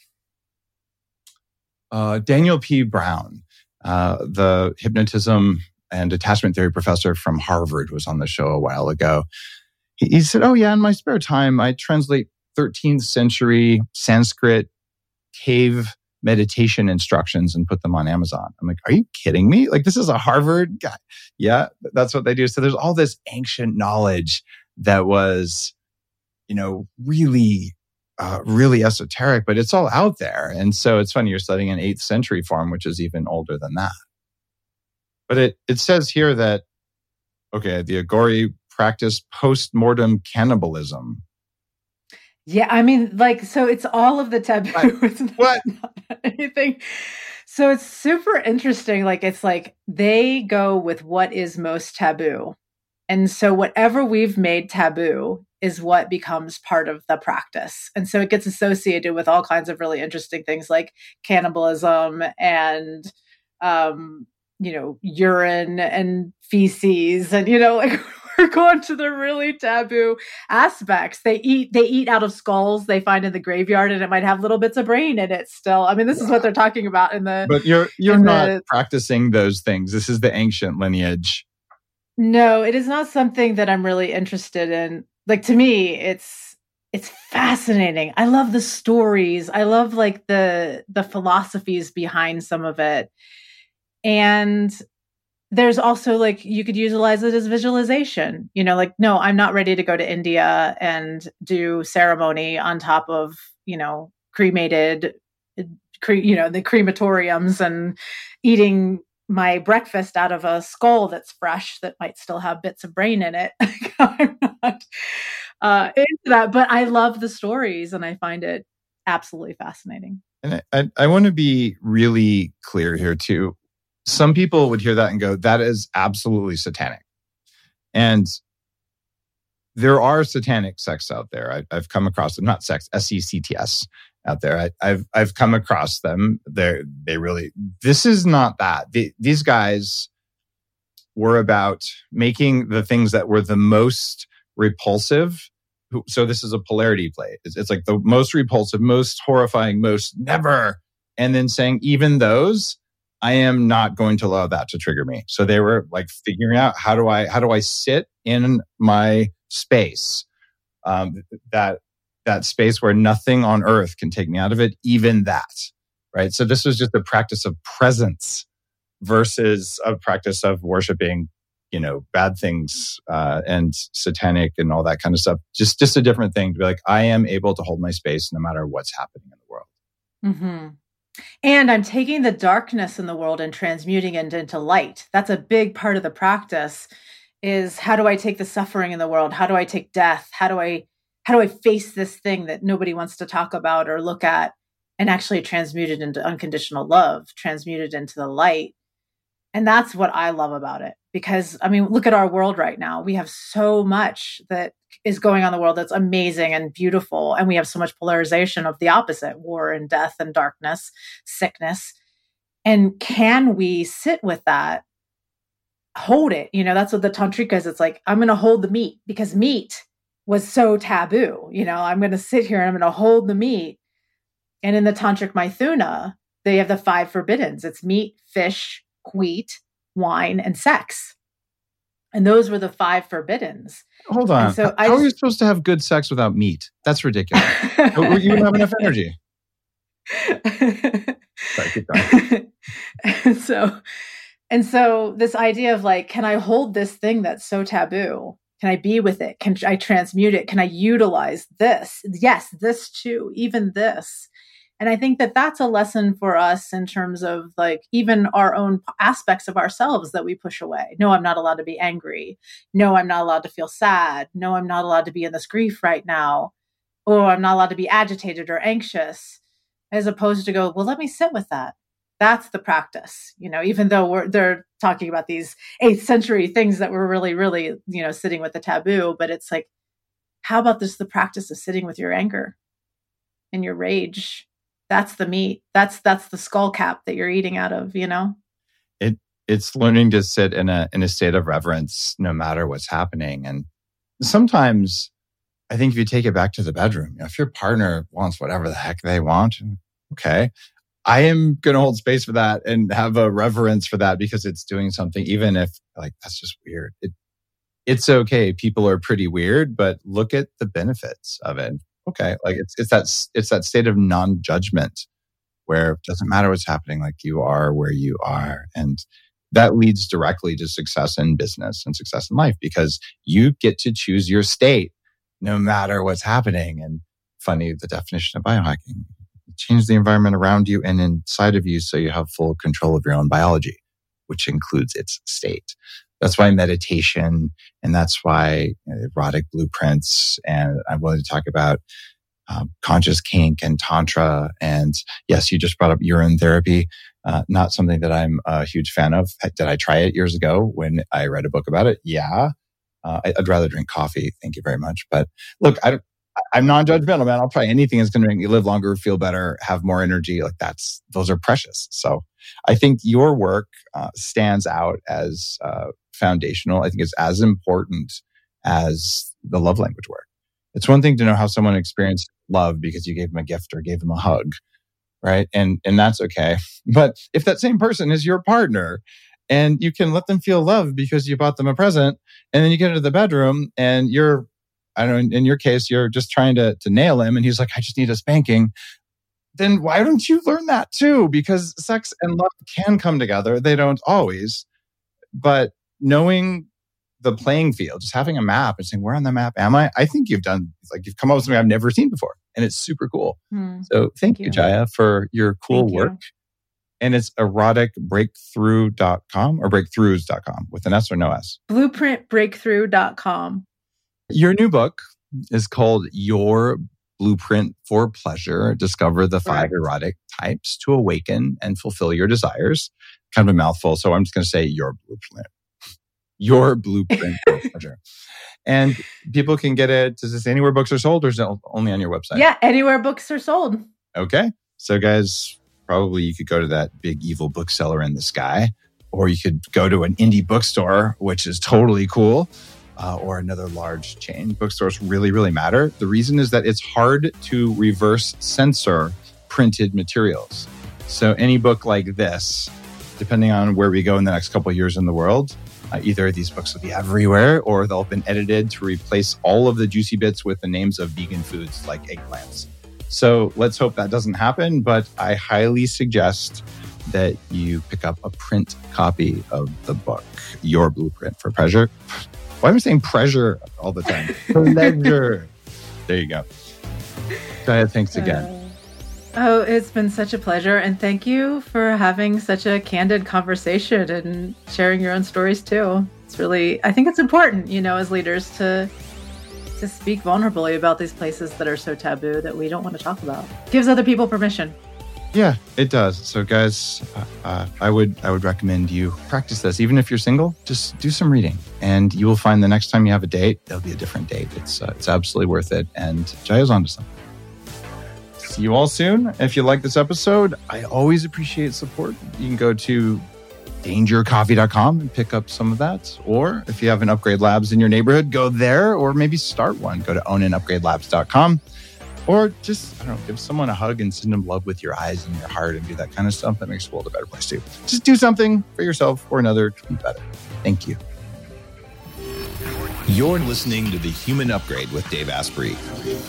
uh, Daniel P. Brown, uh, the hypnotism and attachment theory professor from Harvard, was on the show a while ago. He, he said, "Oh yeah, in my spare time, I translate thirteenth century Sanskrit cave meditation instructions and put them on Amazon." I'm like, are you kidding me? Like, this is a Harvard guy. Yeah, that's what they do. So there's all this ancient knowledge that was, you know, really, uh, really esoteric, but it's all out there. And so it's funny, you're studying an eighth century form, which is even older than that. But it, it says here that, okay, the Agori practice post-mortem cannibalism. Yeah, I mean, like, so it's all of the taboo. What? It's not, What? not anything. So it's super interesting. Like, it's like they go with what is most taboo. And so whatever we've made taboo is what becomes part of the practice. And so it gets associated with all kinds of really interesting things like cannibalism and, um, you know, urine and feces and, you know, like we're going to the really taboo aspects. They eat, they eat out of skulls they find in the graveyard, and it might have little bits of brain in it still. I mean, this is what they're talking about in the. But you're you're not the, practicing those things. This is the ancient lineage. No, it is not something that I'm really interested in. Like, to me, it's it's fascinating. I love the stories. I love like the the philosophies behind some of it. And there's also like, you could utilize it as visualization, you know, like, no, I'm not ready to go to India and do ceremony on top of, you know, cremated, cre- you know, the crematoriums and eating my breakfast out of a skull that's fresh that might still have bits of brain in it. I'm not uh, into that, but I love the stories and I find it absolutely fascinating. And I, I, I want to be really clear here too. Some people would hear that and go, that is absolutely satanic. And there are satanic sects out there. I, I've come across them, not sects, S E C T S out there. I, I've I've come across them. They they really, this is not that. The, these guys were about making the things that were the most repulsive. So this is a polarity play. It's, it's like the most repulsive, most horrifying, most never. And then saying, even those, I am not going to allow that to trigger me. So they were like figuring out how do I how do I sit in my space, um, that that space where nothing on earth can take me out of it, even that, right? So this was just a practice of presence versus a practice of worshiping, you know, bad things uh, and satanic and all that kind of stuff. Just just a different thing to be like, I am able to hold my space no matter what's happening in the world. Mm-hmm. And I'm taking the darkness in the world and transmuting it into light. That's a big part of the practice is, how do I take the suffering in the world? How do I take death? How do I, how do I face this thing that nobody wants to talk about or look at and actually transmute it into unconditional love, transmute it into the light? And that's what I love about it. Because, I mean, look at our world right now. We have so much that is going on in the world that's amazing and beautiful. And we have so much polarization of the opposite, war and death and darkness, sickness. And can we sit with that? Hold it. You know, that's what the tantrika is. It's like, I'm going to hold the meat because meat was so taboo. You know, I'm going to sit here and I'm going to hold the meat. And in the tantric Maithuna, they have the five forbiddens. It's meat, fish, wheat, wine, and sex. And those were the five forbiddens. Hold on. So How I are just, you supposed to have good sex without meat? That's ridiculous. You wouldn't have enough energy. Sorry, keep going. and so, and so this idea of like, can I hold this thing that's so taboo? Can I be with it? Can I transmute it? Can I utilize this? Yes, this too, even this. And I think that that's a lesson for us in terms of like even our own aspects of ourselves that we push away. No, I'm not allowed to be angry. No, I'm not allowed to feel sad. No, I'm not allowed to be in this grief right now. Or I'm not allowed to be agitated or anxious. as opposed to go, well, let me sit with that. That's the practice, you know, even though we're, they're talking about these eighth century things that were really, really, you know, sitting with the taboo, but it's like, how about this, the practice of sitting with your anger and your rage? That's the meat. That's, that's the skull cap that you're eating out of, you know? It, it's learning to sit in a, in a state of reverence, no matter what's happening. And sometimes I think if you take it back to the bedroom, you know, if your partner wants whatever the heck they want, okay, I am going to hold space for that and have a reverence for that because it's doing something, even if like, that's just weird. It, it's okay. People are pretty weird, but look at the benefits of it. Okay. Like it's, it's that, it's that state of non-judgment where it doesn't matter what's happening. Like you are where you are. And that leads directly to success in business and success in life because you get to choose your state no matter what's happening. And funny, the definition of biohacking, change the environment around you and inside of you so you have full control of your own biology, which includes its state. That's why meditation, and that's why you know, erotic blueprints, and I'm willing to talk about um, conscious kink and tantra. And yes, you just brought up urine therapy. Uh, not something that I'm a huge fan of. Did I try it years ago when I read a book about it? Yeah. Uh, I'd rather drink coffee. Thank you very much. But look, I don't, I'm non-judgmental, man. I'll try anything that's going to make me live longer, feel better, have more energy. Like that's, those are precious. So I think your work uh, stands out as uh, foundational. I think it's as important as the love language work. It's one thing to know how someone experienced love because you gave them a gift or gave them a hug, right? And and that's okay. But if that same person is your partner and you can let them feel love because you bought them a present, and then you get into the bedroom and you're, I don't know, in, in your case, you're just trying to, to nail him and he's like, I just need a spanking. Then why don't you learn that too? Because sex and love can come together. They don't always. But knowing the playing field, just having a map and saying, where on the map am I? I think you've done, like you've come up with something I've never seen before. And it's super cool. Hmm. So thank, thank you, Jaya, for your cool thank work. You. And it's erotic breakthrough dot com or breakthroughs dot com with an S or no S? blueprint breakthrough dot com. Your new book is called Your Blueprint for Pleasure. Discover the five right. erotic types to awaken and fulfill your desires. Kind of a mouthful. So I'm just going to say your blueprint. Your Blueprint for Pleasure. And people can get it. Does this anywhere books are sold or is it only on your website? Yeah, anywhere books are sold. Okay. So guys, probably you could go to that big evil bookseller in the sky, or you could go to an indie bookstore, which is totally cool. Uh, or another large chain. Bookstores really, really matter. The reason is that it's hard to reverse censor printed materials. So any book like this, depending on where we go in the next couple of years in the world, uh, either these books will be everywhere or they'll have been edited to replace all of the juicy bits with the names of vegan foods like eggplants. So let's hope that doesn't happen, but I highly suggest that you pick up a print copy of the book, Your Blueprint for Pleasure. Why am I saying pleasure all the time? Pleasure. There you go. Jaya, thanks again. Uh, oh, it's been such a pleasure. And thank you for having such a candid conversation and sharing your own stories too. It's really, I think it's important, you know, as leaders to to speak vulnerably about these places that are so taboo that we don't want to talk about. It gives other people permission. Yeah, it does. So guys, uh, I would I would recommend you practice this. Even if you're single, just do some reading. And you will find the next time you have a date, it'll be a different date. It's uh, it's absolutely worth it. And Jaya's onto something. See you all soon. If you like this episode, I always appreciate support. You can go to danger coffee dot com and pick up some of that. Or if you have an Upgrade Labs in your neighborhood, go there or maybe start one. Go to own an upgrade labs dot com. Or just, I don't know, give someone a hug and send them love with your eyes and your heart and do that kind of stuff. That makes the world a better place too. Just do something for yourself or another to be better. Thank you. You're listening to The Human Upgrade with Dave Asprey.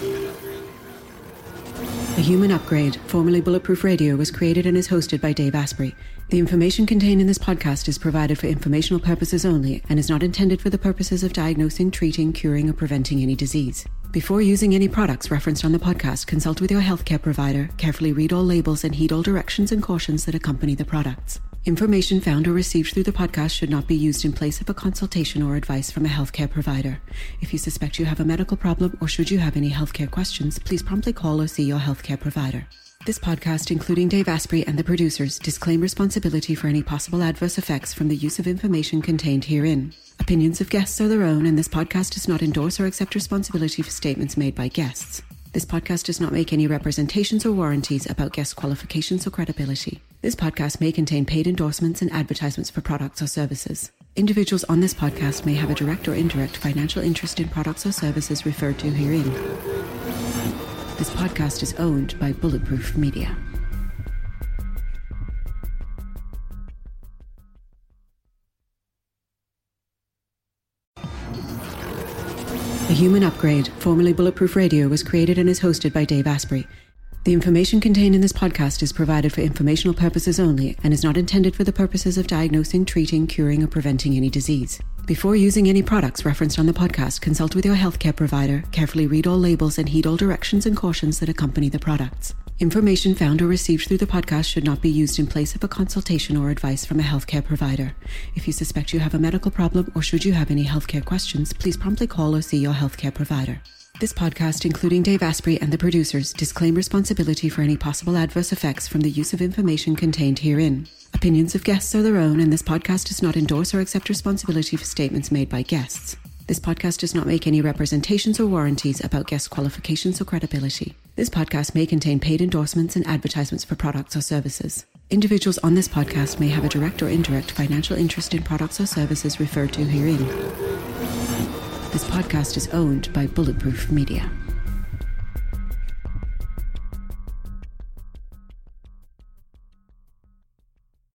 The Human Upgrade, formerly Bulletproof Radio, was created and is hosted by Dave Asprey. The information contained in this podcast is provided for informational purposes only and is not intended for the purposes of diagnosing, treating, curing, or preventing any disease. Before using any products referenced on the podcast, consult with your healthcare provider, carefully read all labels, and heed all directions and cautions that accompany the products. Information found or received through the podcast should not be used in place of a consultation or advice from a healthcare provider. If you suspect you have a medical problem or should you have any healthcare questions, please promptly call or see your healthcare provider. This podcast, including Dave Asprey and the producers, disclaim responsibility for any possible adverse effects from the use of information contained herein. Opinions of guests are their own, and this podcast does not endorse or accept responsibility for statements made by guests. This podcast does not make any representations or warranties about guest qualifications or credibility. This podcast may contain paid endorsements and advertisements for products or services. Individuals on this podcast may have a direct or indirect financial interest in products or services referred to herein. This podcast is owned by Bulletproof Media. The Human Upgrade, formerly Bulletproof Radio, was created and is hosted by Dave Asprey. The information contained in this podcast is provided for informational purposes only and is not intended for the purposes of diagnosing, treating, curing, or preventing any disease. Before using any products referenced on the podcast, consult with your healthcare provider, carefully read all labels, and heed all directions and cautions that accompany the products. Information found or received through the podcast should not be used in place of a consultation or advice from a healthcare provider. If you suspect you have a medical problem or should you have any healthcare questions, please promptly call or see your healthcare provider. This podcast, including Dave Asprey and the producers, disclaim responsibility for any possible adverse effects from the use of information contained herein. Opinions of guests are their own, and this podcast does not endorse or accept responsibility for statements made by guests. This podcast does not make any representations or warranties about guest qualifications or credibility. This podcast may contain paid endorsements and advertisements for products or services. Individuals on this podcast may have a direct or indirect financial interest in products or services referred to herein. This podcast is owned by Bulletproof Media.